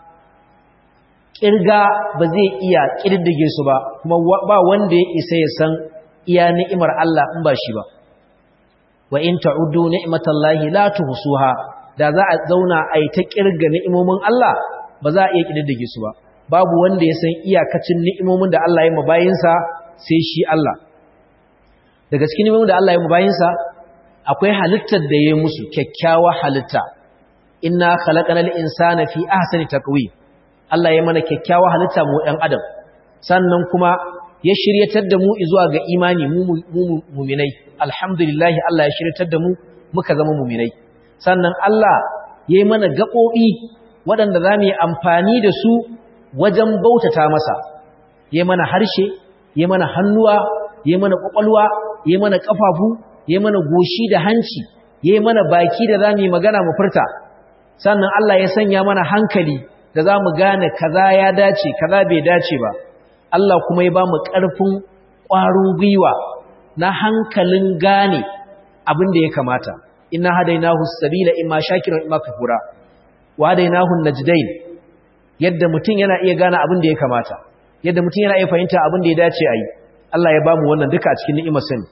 kirga ba zai iya kididdige su ba kuma ba wanda ya isa ya san iya ni'imar Allah in ba shi ba wa in ta'uddu ni'matallahi la tuhsuha da za a zauna ai ta kirga ni'imomin Allah ba za a iya kididdige su ba babu wanda ya san iyakacin ni'imomin da Allah ya mabayinsa sai shi Allah daga cikin ni'imomin da Allah ya mabayinsa akwai halittar da ya musu kyakkyawa halitta inna khalaqanal insana fi ahsani taqwim Allah ya mana kyakkyawa halitta mu ɗan adam sannan kuma ya shiryatar da mu zuwa ga imani mu mu'minai alhamdulillah Allah ya shiryatar da mu muka zama mu'minai sannan Allah yayi mana gaɓoɓi waɗanda za mu yi amfani da su wajen bautata masa, yayi mana harshe, yayi mana hannuwa, yayi mana ƙwaƙwalwa, yayi mana ƙafafu, yayi mana goshi da hanci, yayi mana baki da za mu yi magana mu furta. Sannan Allah ya sanya mana hankali da za mu gane kaza ya dace, kaza bai dace ba. Allah kuma ya ba mu ƙarfin ƙwarin gwiwa na hankalin gane abin da ya kamata. Inna hadainahu sabila imma shakiran imma kafura wa hadainahu najdain. Yadda mutum yana iya gane abin da ya kamata, yadda mutum yana iya fahimta abin da ya dace a yi. Allah ya ba mu wannan duka a cikin ni'imar sani.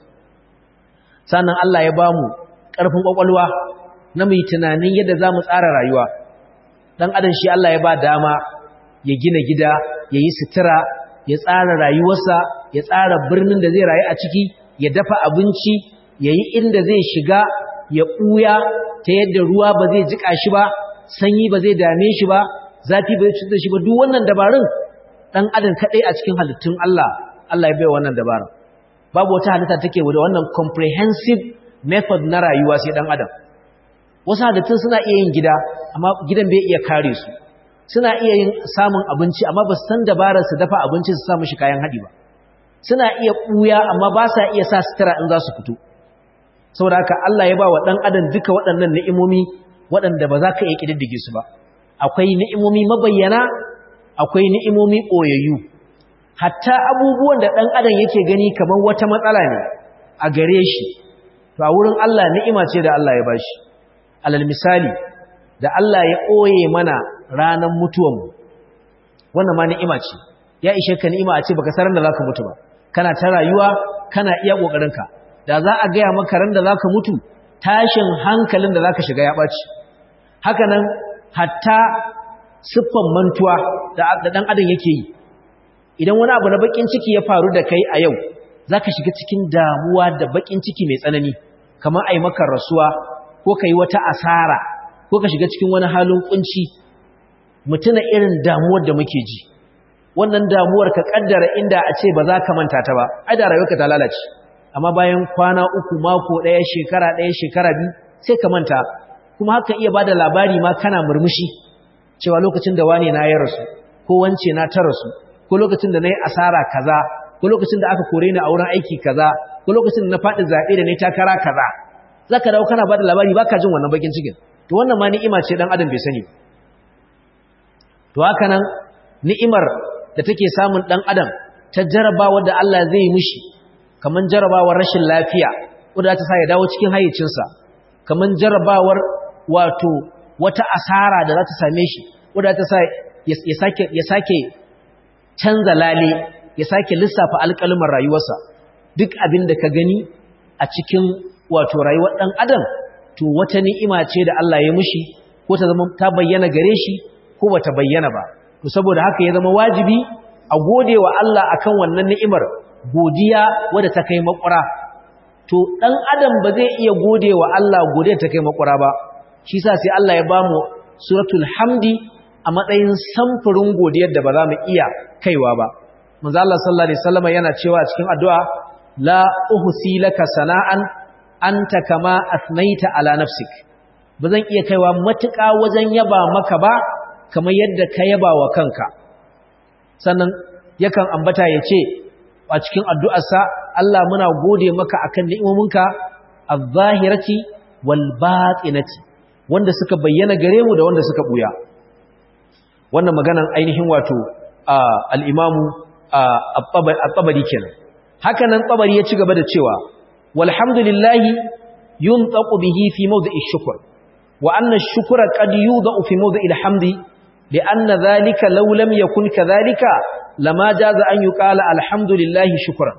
Sannan Allah ya ba mu ƙarfin ƙwaƙwalwa na mai tunanin yadda za mu tsara rayuwa. Ɗan adam shi Allah ya ba dama ya gina gida, ya yi sutura, ya tsara rayuwarsa, ya tsara birnin da zai rayu a ciki, ya dafa abinci, ya yi inda zai shiga, ya ɓuya ta yadda ruwa ba zai jiƙa shi ba, sanyi ba zai dame shi ba, zafi ba zai cutar shi ba. Duk wannan dabarun ɗan adam kaɗai a cikin halittun Allah ya bai wannan dabarun. Babu wata halitta take da wannan comprehensive method na rayuwa sai ɗan adam. Wasu halittun suna iya yin gida, amma gidan bai iya kare su. Suna iya yin samun abinci, amma ba su san dabarar su dafa abinci su samu shi kayan haɗi ba. Suna iya ɓuya, amma ba sa iya sa sutura in za su fito. Saboda haka Allah ya ba wa ɗan adam duka waɗannan ni'imomi waɗanda ba za ka iya ƙididdige su ba. Akwai ni'imomi mabayyana, akwai ni'imomi ɓoyayyu. Hatta abubuwan da ɗan adam yake gani kamar wata matsala ne a gare shi, to a wurin Allah ni'ima ce da Allah ya ba shi. Alal misali, da Allah ya ɓoye mana ranar mutuwanmu, wannan ma ni'ima ce. Ya ishe ka ni'ima a ce baka san da za ka mutu ba. Kana ta rayuwa, kana iya ƙoƙarinka. Da za a gaya maka ran da za ka mutu, tashin hankalin da za ka shiga ya ɓaci. Haka nan, hatta siffan mantuwa da ɗan adam yake yi. Idan wani abu na baƙin ciki ya faru da kai a yau, za ka shiga cikin damuwa da baƙin ciki mai tsanani, kamar a yi maka rasuwa, ko ka yi wata asara, ko ka shiga cikin wani halin ƙunci. Mutuna irin damuwar da muke ji. Wannan damuwar ka ƙaddara inda a ce ba za ka manta ta ba, ai da rayuwarka ta lalace. Amma bayan kwana uku, mako ɗaya, shekara biyu, sai ka manta. Kuma haka iya ba da labari ma kana murmushi, cewa lokacin da wane na ya rasu, ko wance na ta rasu, ko lokacin da na yi asara kaza, ko lokacin da aka kore ni a wurin aiki kaza, ko lokacin da na faɗi zaɓe da na yi takara kaza. Za ka dawo kana ba da labari ba ka jin wannan bakin cikin. To wannan ma ni'ima ce ɗan adam bai sani ba. To haka nan ni'imar da take samun ɗan adam ta jarabawa da Allah zai yi mishi, kaman jarabawar rashin lafiya wadda ta sa ya dawo cikin hayyacinsa, kaman jarabawar wato wata asara da za ta same shi wadda ta sa ya sake canza lale, ya sake lissafa alƙalmar rayuwarsa. Duk abin da ka gani a cikin wato rayuwar ɗan adam, to wata ni'ima ce da Allah ya mishi, ko ta zama ta bayyana gare shi ko bata bayyana ba. To saboda haka ya zama wajibi a gode wa Allah akan wannan ni'imar, godiya wadda ta kai makura. To dan adam ba zai iya gode wa Allah godiya ta kai makura ba. Shi yasa sai Allah ya bamu suratul hamdi a matsayin samfurin godiyar da ba za mu iya kaiwa ba. Manzo Allah sallallahu alaihi wasallam yana cewa cikin addu'a, la uhsi laka sana'an anta kama asnaita ala nafsik. Bazan iya kaiwa matuƙa wajen yaba maka ba kamar yadda ka yaba wa kanka. Sannan yakan ambata yace a cikin addu'arsa, Allah muna gode maka akan ni'imominka az-zahirati wal batinati, wanda suka bayyana gare mu da wanda suka buya. Wannan maganan ainihin wato al-imamu at-Tabari kenan. Haka nan Tabari ya ci gaba da cewa walhamdulillahi yuntaqu bihi fi mawdi'i shukr wa anna ash-shukra qad yudau fi mawdi'i al-hamdi li'anna dhalika law lam yakun kadhalika lama jaza an yuqala alhamdulillahi shukran.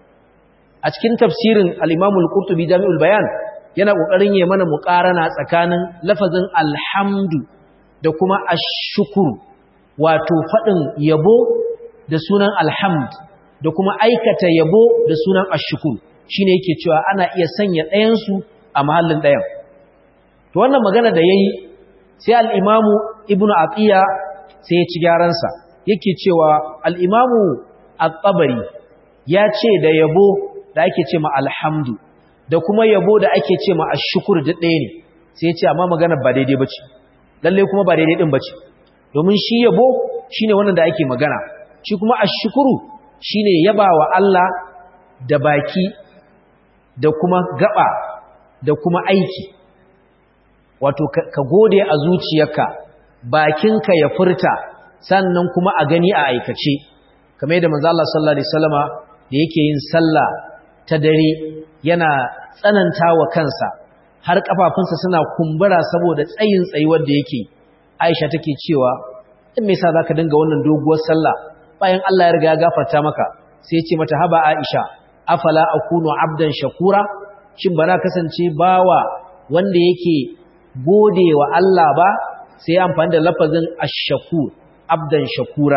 A cikin tafsirin al-Imam al-Qurtubi Jami'ul Bayan yana kokarin yayi mana muqarana tsakanin lafazin alhamdu da kuma ash-shukr, wato fadin yabo da sunan alhamd da kuma aikata yabo da sunan ash-shukr. Shine yake cewa ana iya sanya ɗayan su a mahallin ɗayan. To wannan magana da yayi sai al-Imam Ibn Atiyya sai ya ci gyaran sa, yake cewa al-Imam at-Tabari ya ce da yabo da ake ce ma alhamdu da kuma yabo da ake ce ma ash-shukr duk ɗaya ne. Sai ya ce amma magana ba daidai bace. lalle kuma ba daidai din bace domin shi yabo shine wannan da ake magana shi kuma ashkuru shine yabawa Allah da baki da kuma gaba da kuma aiki wato ka gode a zuciyarka bakinka ya furta sannan kuma a gani a aikace kamar yadda manzo Allah sallallahu alaihi wasallama da yake yin sallah ta dare yana tsanantawa kansa har kafafunsa suna kumbura saboda tsayin tsayuwar da yake Aisha take cewa in me yasa zaka dinga wannan doguwar sallah bayan Allah ya riga ya gafarta maka sai ya ce mata haba Aisha afala akunu abdan shakura shin bana kasance bawa wanda yake godewa Allah ba sai amfani da lafazin ash-shakur abdan shakura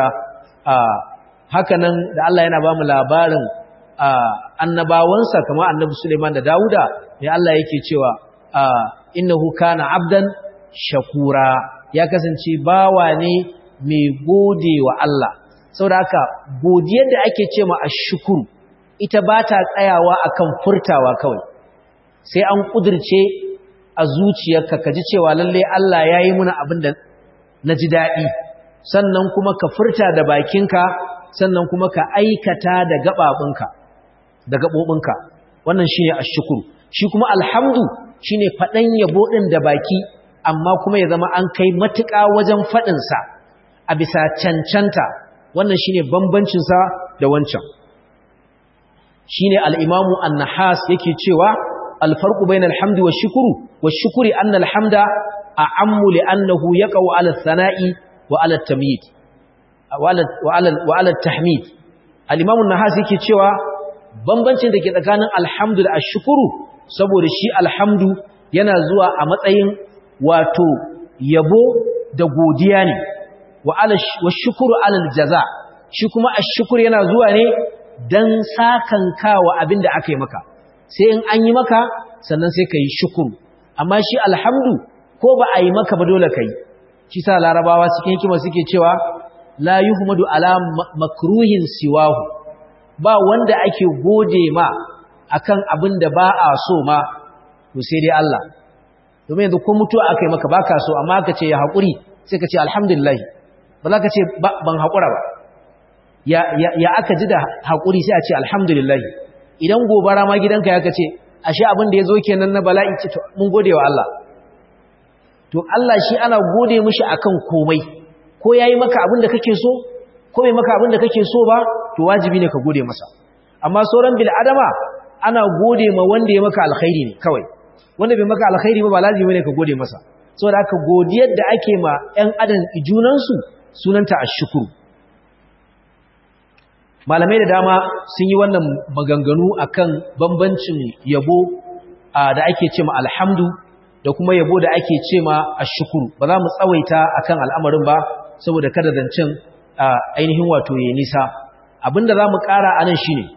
hakanan da Allah yana ba mu labarin annabawansa kamar annabi Suleiman da Dawuda ne Allah yake cewa innahu kana abdan shakura ya kasance bawa ne mai godewa Allah saboda haka godiyar da ake cewa ash-shukru ita ba ta tsayawa akan furtawa kawai sai an kudirce a zuciyarka kaji cewa lalle Allah yayi muna abin da naji dadi sannan kuma ka furta da bakinka sannan kuma ka aikata da gabobinka wannan shine ashkuru shi kuma alhamdu shine fadan yabo din da baki amma kuma ya zama an kai matuƙa wajen fadin sa a bisa cancanta wannan shine bambancin sa da wancan shine al-imamu an-nahas yake cewa al-farqu bainal hamdi wash-shukri anna al-hamda a'ammu li'annahu yaqa'u 'ala ath-thana'i wa 'ala at-tamyid wa 'ala at-tahmid al-imamu an-nahas yake cewa bambancin da ke tsakanin alhamdu da ash-shukru saboda shi alhamdu yana zuwa a matsayin wato yabo da godiya ne wa shukru 'ala al-jaza shi kuma ash-shukru yana zuwa ne dan sakankawa abinda aka yi maka sai in an yi maka sannan sai ka yi shukuru amma shi alhamdu ko ba a yi maka ba dole ka yi shi sa larabawa cikin hikima suke cewa la yuhmadu ala makruhin siwahu ba wanda ake gode ma akan abin da ba a so ma to sai dai Allah domin yanzu ko mutuwa aka yi maka baka so amma ka ce ya haƙuri sai ka ce alhamdulillah ba za ka ce ban haƙura ba ya aka ji da haƙuri sai a ce alhamdulillah idan gobara ma gidanka ya kace ashe abin da ya zo kenan na bala'i ce to mun gode wa Allah to Allah shi ana gode mishi akan komai ko yayi maka abin da kake so ko bai maka abin da kake so ba to wajibi ne ka gode masa amma sauran bil adama ana gode ma wanda ya maka alkhairi ne kawai wanda bai maka alkhairi ba lazimi ne ka gode masa saboda haka godiyar da ake ma ƴan adam ijunansu sunanta ashkuru malamai da dama sun yi wannan maganganu akan bambancin yabo da ake ce ma alhamdu da kuma yabo da ake ce ma ashkuru ba za mu tsawaita akan al'amarin ba saboda kada zancen ainihin wato ya nisa abinda za mu ƙara a nan shine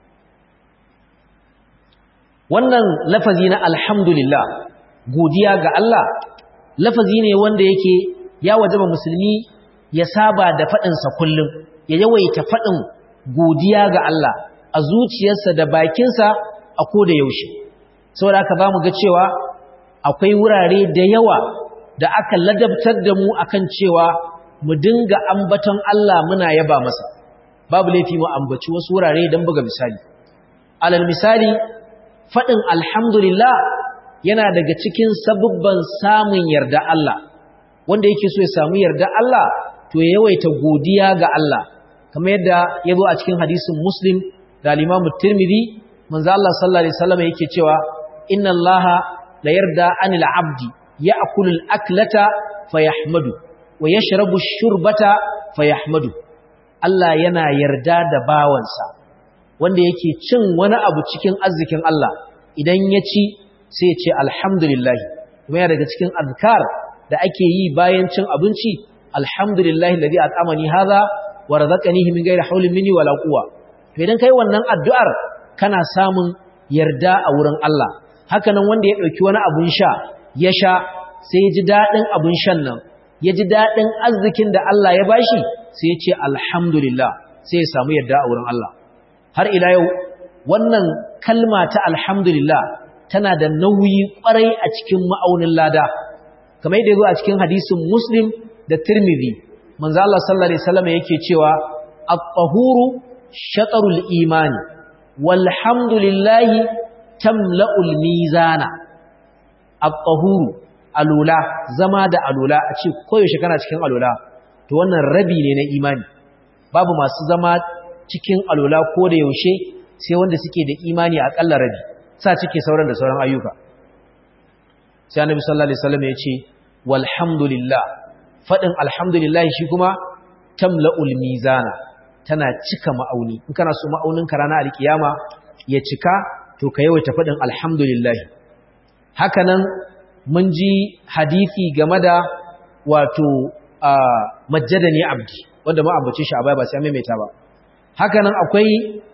wannan lafazi na alhamdulillah godiya ga Allah lafazi ne wanda yake ya wajaba musulmi ya saba da faɗinsa kullum ya yawaita faɗin godiya ga Allah a zuciyarsa da bakinsa a koda yaushe saboda haka zamu ga cewa akwai wurare da yawa da aka ladabtar da mu akan cewa mu dinga ambaton Allah muna yaba masa babu laifi mu ambaci wasu wurare dan buga misali alal misali fadin alhamdulillah yana daga cikin sabubban samun yarda Allah wanda yake so ya samu yarda Allah to ya yawaita godiya ga Allah kamar yadda ya zo a cikin hadisin Muslim da Imam Tirmidhi manzo Allah sallallahu alaihi wasallam yake cewa inna Allah la yarda anil abdi ya'kulu al-aklata fayahmadu wa yashrabu ash-shurbata fayahmadu Allah yana yarda da bawansa wanda yake cin wani abu cikin arzikin Allah idan ya ci sai ya ce alhamdulillah kuma yana daga cikin azkar da ake yi bayan cin abinci alhamdulillah alladhi at'amani hadha wa razaqanihi min ghairi hawlin minni wala quwwa to idan kai wannan addu'ar kana samun yarda a wurin Allah haka nan wanda ya dauki wani abun sha ya sha sai ya ji dadin abun shan nan ya ji dadin arzikin da Allah ya bashi sai ya ce alhamdulillah sai ya samu yarda a wurin Allah har ila yau wannan kalma ta alhamdulillah tana da nauyi kwarai a cikin ma'aunin lada kamar yadda yazo a cikin hadisin Muslim da Tirmidhi manzo Allah sallallahu alaihi wasallam yake cewa at-tahuru shatrul imani walhamdulillahi tamla'ul mizana. At-tahuru alula, zama da alula, a ce koyaushe kana cikin alula, to wannan rabi ne na imani. Babu masu zama cikin alula ko da yaushe sai wanda suke da imani akalla rabi, sa cike sauran da sauran ayyuka. Sai Annabi sallallahu alaihi wasallam ya ce walhamdulillah, fadin alhamdulillah shi kuma tamla'ul mizana, tana cika ma'auni. In kana so ma'aunin ka ranar alkiyama ya cika, to ka yawaita fadin alhamdulillah. Haka nan mun ji hadisi game da wato majjadani abdi, wanda ma ambace shi a baya ba sai maimaita ba. Haka nan akwai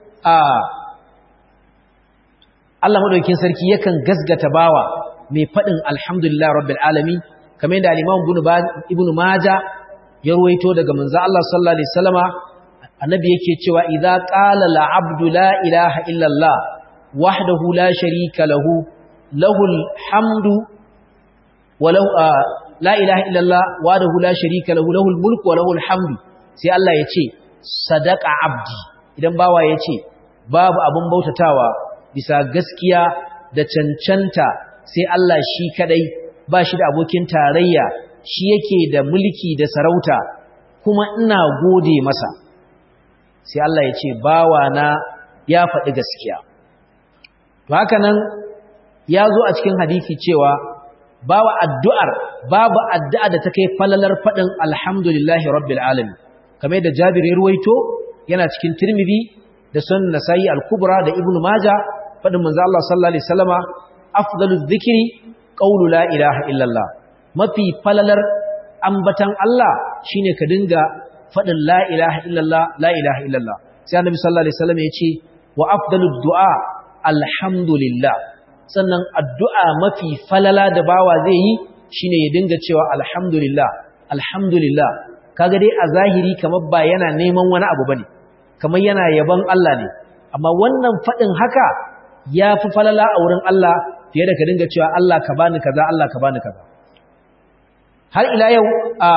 Allah madaukakin sarki yakan gasgata bawa mai fadin alhamdulillah rabbil alamin, kamar yadda al-Imam Ibn Majah ya ruwaito daga manzo Allah sallallahu alaihi wasallama, annabi yake cewa idza qala al-abdu la ilaha illa Allah wahdahu la sharika lahu lahul hamdu wa lahu la ilaha illa Allah wahdahu la sharika lahu lahul mulku wa lahul hamdu, sai Allah ya ce sadaqa abdi. Idan bawa ya ce babu abin bautatawa bisa gaskiya da cancanta sai Allah shi kadai, ba shi da abokin tarayya, shi yake da mulki da sarauta, kuma ina gode masa, sai Allah ya ce bawa na ya faɗi gaskiya. To haka nan ya zo a cikin hadisi cewa babu addu'a da ta kai falalar faɗin alhamdulillahi rabbil alamin, kamar da Jabir ya ruwaito yana cikin Tirmidhi da Sunan Nasa'i al-Kubra da Ibn Majah, faɗin manzo Allah sallallahu alaihi wasallama afdaluz zikri qawlu la ilaha illallah, mafi falalar ambatan Allah shine ka dinga faɗin la ilaha illallah la ilaha illallah. Sai Annabi sallallahu alaihi wasallam ya ce wa afdalud du'a alhamdulillah, sannan addu'a mafi falala da bawa zai yi shine ya dinga cewa alhamdulillah alhamdulillah. Kaga dai a zahiri kamar ba yana neman wani abu bane, kamar yana yaban Allah ne, amma wannan faɗin haka ya fi falala a wurin Allah fiye da ka dinga cewa Allah ka bani kaza, Allah ka bani kaza. Har ila yau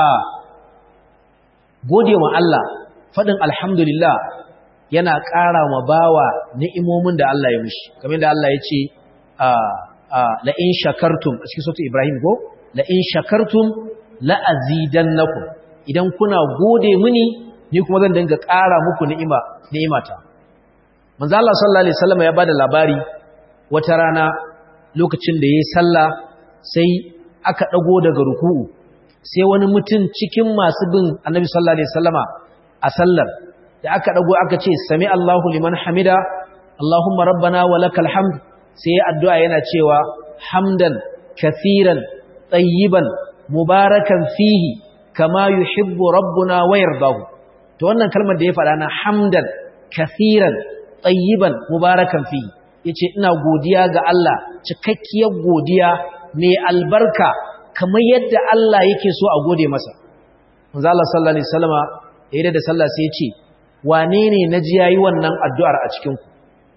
gode wa Allah, faɗin alhamdulillah yana ƙara ma bawa ni'imomin da Allah ya mishi, kamar da Allah ya ce la in shakartum a cikin sura Ibrahim go, la in shakartum la azidannakum, idan kuna gode mini ni kuma zan dinga ƙara muku ni'imata. Manzo Allah sallallahu alaihi wasallam ya bada labari wata rana lokacin da yayi sallah sai aka dago daga ruku'u, sai wani mutum cikin masu bin Annabi sallallahu alaihi wasallama a sallar da aka dago aka ce sami Allahu liman hamida Allahumma rabbana wa lakal hamd, sai ya addu'a yana cewa hamdan kathiran tayyiban mubarakan fihi kama yuhibbu rabbuna wa yardahu. To wannan kalmar da ya faɗa na hamdan kathiran tayyiban mubarakan fihi, yace ina godiya ga Allah cikakkiyar godiya mai albarka kamar yadda Allah yake so a gode masa. Manzo Allah sallallahu alaihi wasallama yayin da sallah sai ya ce wane ne naji yayi wannan addu'ar a cikin ku?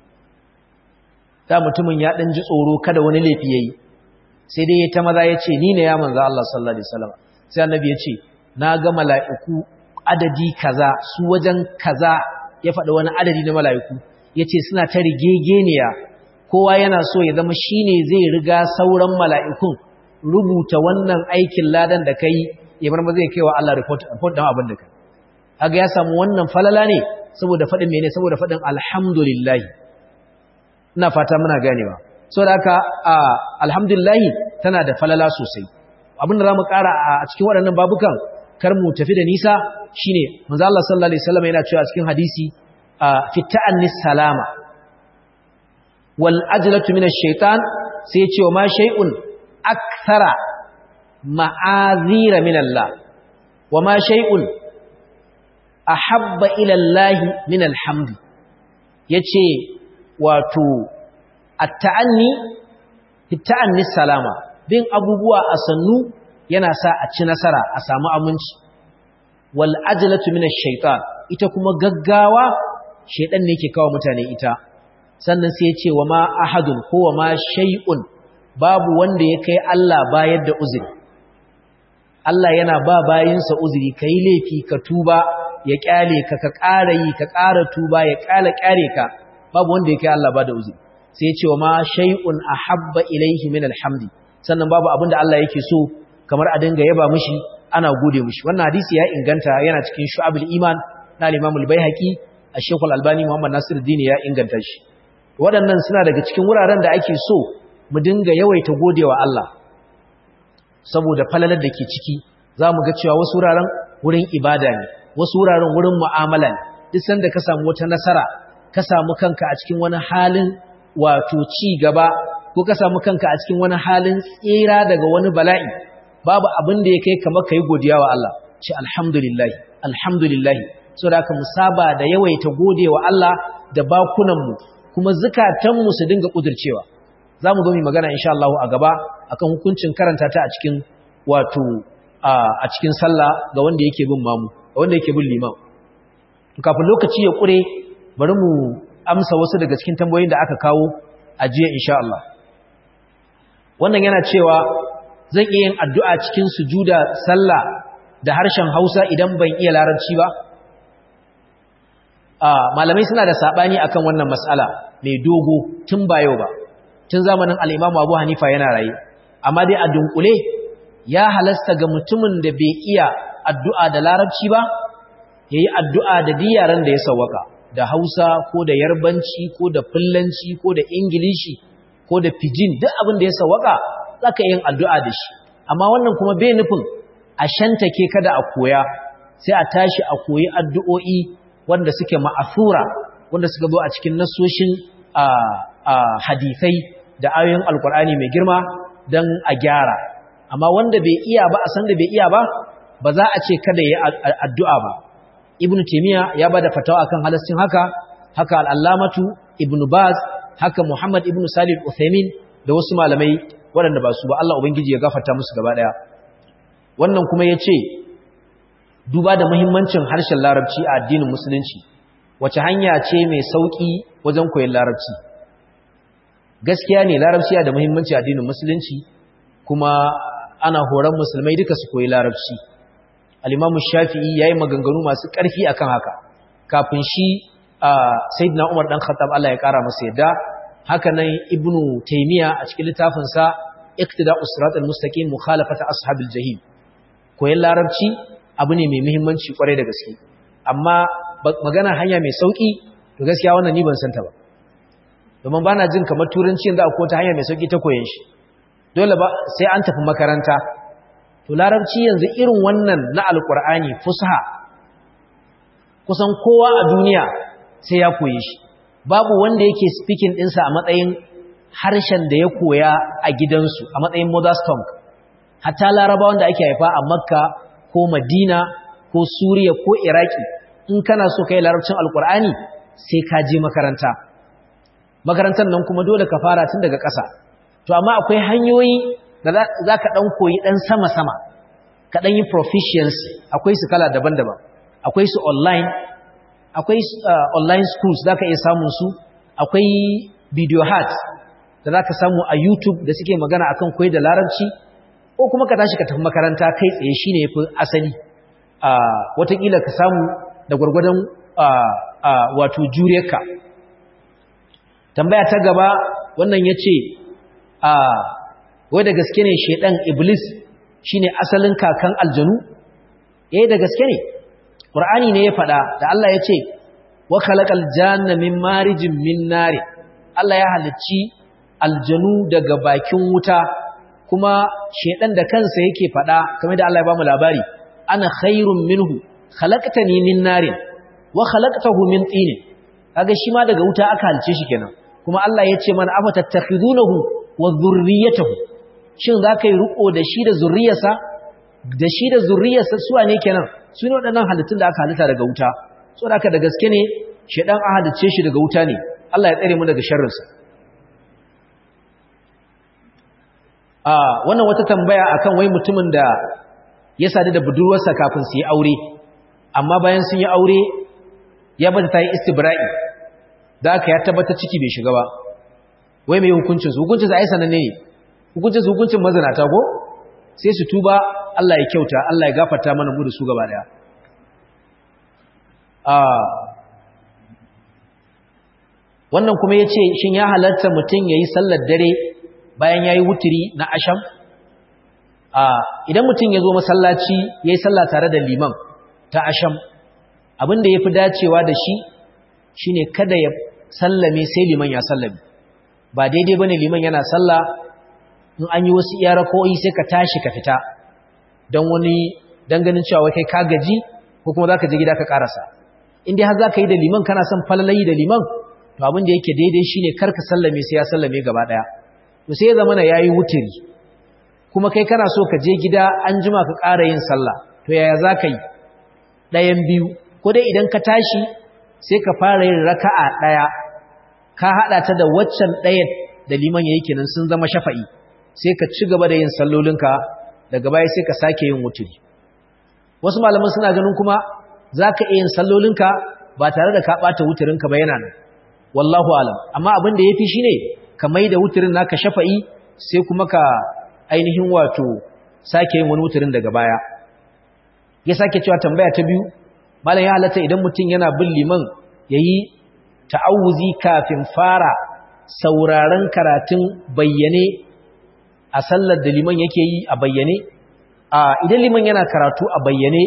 Da mutumin ya dan ji tsoro kada wani laifi yayi, sai dai ta maza ya ce ni ne ya manzo Allah sallallahu alaihi wasallama. Sai annabi ya ce na ga mala'iku adadi kaza su wajen kaza, ya faɗi wani adadi na mala'iku, ya ce suna ta rigegeniya, kowa yana so ya zama shi ne zai riga sauran mala'ikun rubuta wannan aikin ladan da ka yi, ya bar zai kai wa Allah report ɗan abin da ka. Haga ya samu wannan falala ne saboda faɗin mene, saboda faɗin alhamdulillahi. Ina fata muna ganewa. So da haka alhamdulillahi tana da falala sosai. Abin da za mu ƙara a cikin waɗannan babukan, kar mu tafi da nisa, shine manzo Allah sallallahu alaihi wasallam yana cewa a cikin hadisi fi ta'annis salama wal ajlatu min ash-shaytan, sai ya ce wa ma shay'un akthara ma'azira min Allah wa ma shay'un ahabba ila Allah min alhamd. Yace wato at-ta'anni fi ta'annis salama, bin abubuwa a sannu yana sa a ci nasara, a samu aminci. Wal ajlatu min ash-shaytan, ita kuma gaggawa shaytan ne yake kawo mutane ita. Sannan sai ya ce wa ma ahadun ko wa ma shay'un, babu wanda ya kai Allah bayar da uzuri. Allah yana ba bayinsa uzuri kai laifi ka tuba ya kyale ka ka ƙara yi ka ƙara tuba ya kyale ka babu wanda yake Allah ba da uzuri sai ya ce wa ma shay'un ahabba ilayhi min alhamdi sannan babu abin da Allah yake so kamar a dinga yaba mishi ana gode mishi wannan hadisi ya inganta yana cikin shu'abul iman na al-Imam al-Baihaqi Sheikh al-Albani Muhammad Nasiruddin ya inganta shi waɗannan suna daga cikin wuraren da ake so mu dinga yawaita godewa Allah saboda falalar da ke ciki zamu ga cewa wasu wuraren wurin ibada ne wasu wuraren wurin mu'amala ne duk sanda ka samu wata nasara ka samu kanka a cikin wani halin wato ci gaba ko ka samu kanka a cikin wani halin tsira daga wani bala'i babu abin da ya kai kamar kai godiya wa Allah ce alhamdulillah saboda haka mu saba da yawaita godewa Allah da bakunanmu kuma zukatanmu su dinga kudircewa zamu zo mu magana insha Allah a gaba akan hukuncin karanta ta a cikin wato a cikin sallah ga wanda yake bin mamu ga wanda yake bin limam to kafin lokaci ya kure bari mu amsa wasu daga cikin tambayoyin da aka kawo a jiya insha Allah wannan yana cewa zan iya yin addu'a cikin sujuda sallah da harshen Hausa idan ban iya larabci ba malamai suna da sabani akan wannan mas'ala mai dogo tun ba yau ba tun zamanin al-Imam Abu Hanifa yana raye amma dai a dunkule ya halasta ga mutumin da bai iya addu'a da larabci ba yayi addu'a da diyaran da ya sawaka da Hausa ko da Yarbanci ko da Fullanci ko da Ingilishi ko da Pidgin duk abin da ya sawaka zaka yin addu'a da shi amma wannan kuma bai nufin a shantake kada a koya sai a tashi a koyi addu'o'i wanda suke ma'asura wanda suka zo a cikin nasoshin hadisai da ayoyin alkur'ani mai girma don a gyara amma wanda bai iya ba a san da bai iya ba ba za a ce kada ya addu'a ba ibn taymiya ya bada fatawa akan halascin haka al-allamatu ibn baz haka muhammad ibn salih al-uthaymin da wasu malamai waɗanda ba su ba Allah ubangiji ya gafarta musu gaba daya wannan kuma yace duba da muhimmancin harshen larabci a addinin musulunci wace hanya ce mai sauki wajen koyon larabci gaskiya ne larabci da muhimmanci a addinin musulunci kuma ana horon musulmai duka su koyi larabci al-Imam Shafi'i yayi maganganu masu ƙarfi akan haka kafin shi Sayyidina Umar dan Khattab Allah ya kara masa yadda haka nan Ibn Taymiyyah a cikin littafin sa Iqtida'us Siratal Mustaqim Mukhalafata Ashabil Jahim koyon larabci abu ne mai muhimmanci kwarai da gaske amma magana hanya mai sauki to gaskiya wannan ni ban santa ba domin bana jin kamar turanci yanzu akwai wata hanya mai sauki ta koyon shi dole ba sai an tafi makaranta to larabci yanzu irin wannan na alkur'ani fusha kusan kowa a duniya sai ya koye shi babu wanda yake speaking ɗinsa a matsayin harshen da ya koya a gidansu a matsayin mother tongue hatta larabawan da ake haifa a makka ko madina ko suriya ko iraki in kana so ka yi larabcin alkur'ani sai ka je makaranta makarantar nan kuma dole ka fara tun daga ƙasa to amma akwai hanyoyi da za ka ɗan koyi ɗan sama-sama ka ɗan yi proficiency akwai su kala daban-daban akwai su online akwai online schools za ka iya samun su akwai video hat da za ka samu a YouTube da suke magana akan koyi da larabci ko kuma ka tashi ka tafi makaranta kai tsaye shine yafi asali watakila ka samu da gwargwadon wato juriyarka tambaya ta gaba wannan yace wai da gaske ne shedan iblis shine asalin kakan aljanu da gaske ne qur'ani ne ya faɗa da Allah yace wa khalaqal janna min marijin min nar Allah ya halicci aljanu daga bakin wuta kuma shedan da kansa yake faɗa kamar da Allah ya bamu labari ana khairun minhu khalaqtani min narin wa khalaqtahu min tin kaga shi ma daga wuta aka halice shi kenan kuma Allah ya ce mana afatattakhidunahu wa dhurriyyatahu shin zaka yi riko da shi da zurriyarsa su ne kenan su ne waɗannan halittun da aka halitta daga wuta so da aka da gaske ne shedan an halice shi daga wuta ne Allah ya tsare mu daga sharrinsa wannan wata tambaya akan wai mutumin da ya sadu da budurwarsa kafin su yi aure amma bayan sun yi aure ya bata ta yi istibra'i da aka ya tabbata ciki bai shiga ba wai mai hukuncinsu ai sananne ne hukuncin mazinata ko sai su tuba Allah ya kyauta Allah ya gafarta mana mu da su gaba daya wannan kuma yace shin ya halatta mutum yayi sallar dare bayan yayi wutiri na asham idan mutum ya zo masallaci yayi sallah tare da liman ta asham abinda yafi dacewa da shi shine kada ya sallame sai liman ya sallame ba daidai bane liman yana sallah in an yi wasu iya rako'i sai ka tashi ka fita don wani ganin cewa kai ka gaji ko kuma zaka je gida ka karasa in dai har zaka yi da liman kana son falalayi da liman to abin da yake daidai shine kar ka sallame sai ya sallame gaba daya to sai ya zama na yayi wutiri kuma kai kana so ka je gida an jima ka ƙara yin sallah to yaya zaka yi ɗayan biyu ko dai idan ka tashi sai ka fara yin raka'a ɗaya ka haɗa ta da waccan ɗayan da liman yayi kenan sun zama shafa'i sai ka ci gaba da yin sallolinka daga baya sai ka sake yin wuturi wasu malaman suna ganin kuma zaka iya yin sallolinka ba tare da ka bata wuturinka ba yana nan wallahu alam amma abin da yafi shine ka maida wuturin naka shafa'i sai kuma ka ainihin wato sake yin wani wuturin daga baya ya sake cewa tambaya ta biyu malam ya halatta idan mutum yana bin liman yayi ta'awuzi kafin fara sauraron karatun bayyane a sallar da liman yake yi a bayyane idan liman yana karatu a bayyane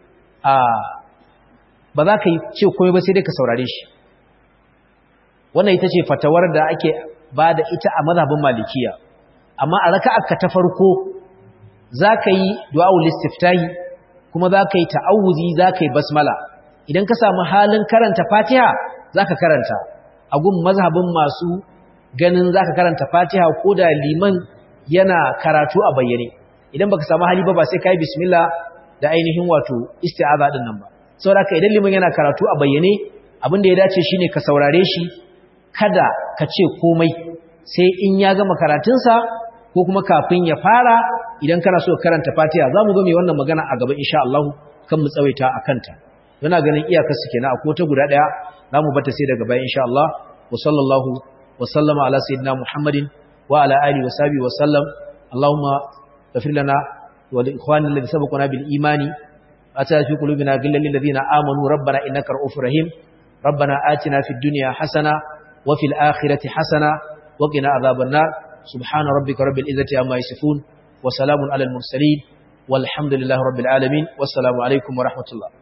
ba za ka yi ce komai ba sai dai ka saurare shi wannan ita ce fatawar da ake ba da ita a mazhabin malikiya amma a raka'arka ta farko za ka yi du'a'ul istiftahi kuma za ka yi ta'awuzi za ka yi basmala idan ka samu halin karanta fatiha za ka karanta a gun mazhabin masu ganin za ka karanta fatiha ko da liman yana karatu a bayyane idan baka samu hali ba sai kai bismillah da ainihin wato isti'aza din nan ba saboda idan liman yana karatu a bayyane abin da ya dace shine ka saurare shi kada ka ce komai sai in ya gama karatunsa ko kuma kafin ya fara idan kana so karanta Fatiha zamu ga mai wannan magana a gaba insha Allah kan mu tsawaita akanta yana ganin iyakar su kenan akwai ta guda daya zamu bata sai daga baya insha Allah wa sallallahu wa sallama ala sayyidina Muhammadin wa ala alihi wa sahbihi wa sallam Allahumma ighfir lana wa li ikhwanina alladhina sabaquna bil imani atana fi qulubina ghillan lil ladina amanu rabbana innaka ra'ufur rahim rabbana atina fid dunya hasana wa fil akhirati hasana wa qina adhaban nar subhana rabbika rabbil izzati amma yasifun wa salamun alal mursalin walhamdulillahi rabbil alamin wassalamu alaikum wa rahmatullah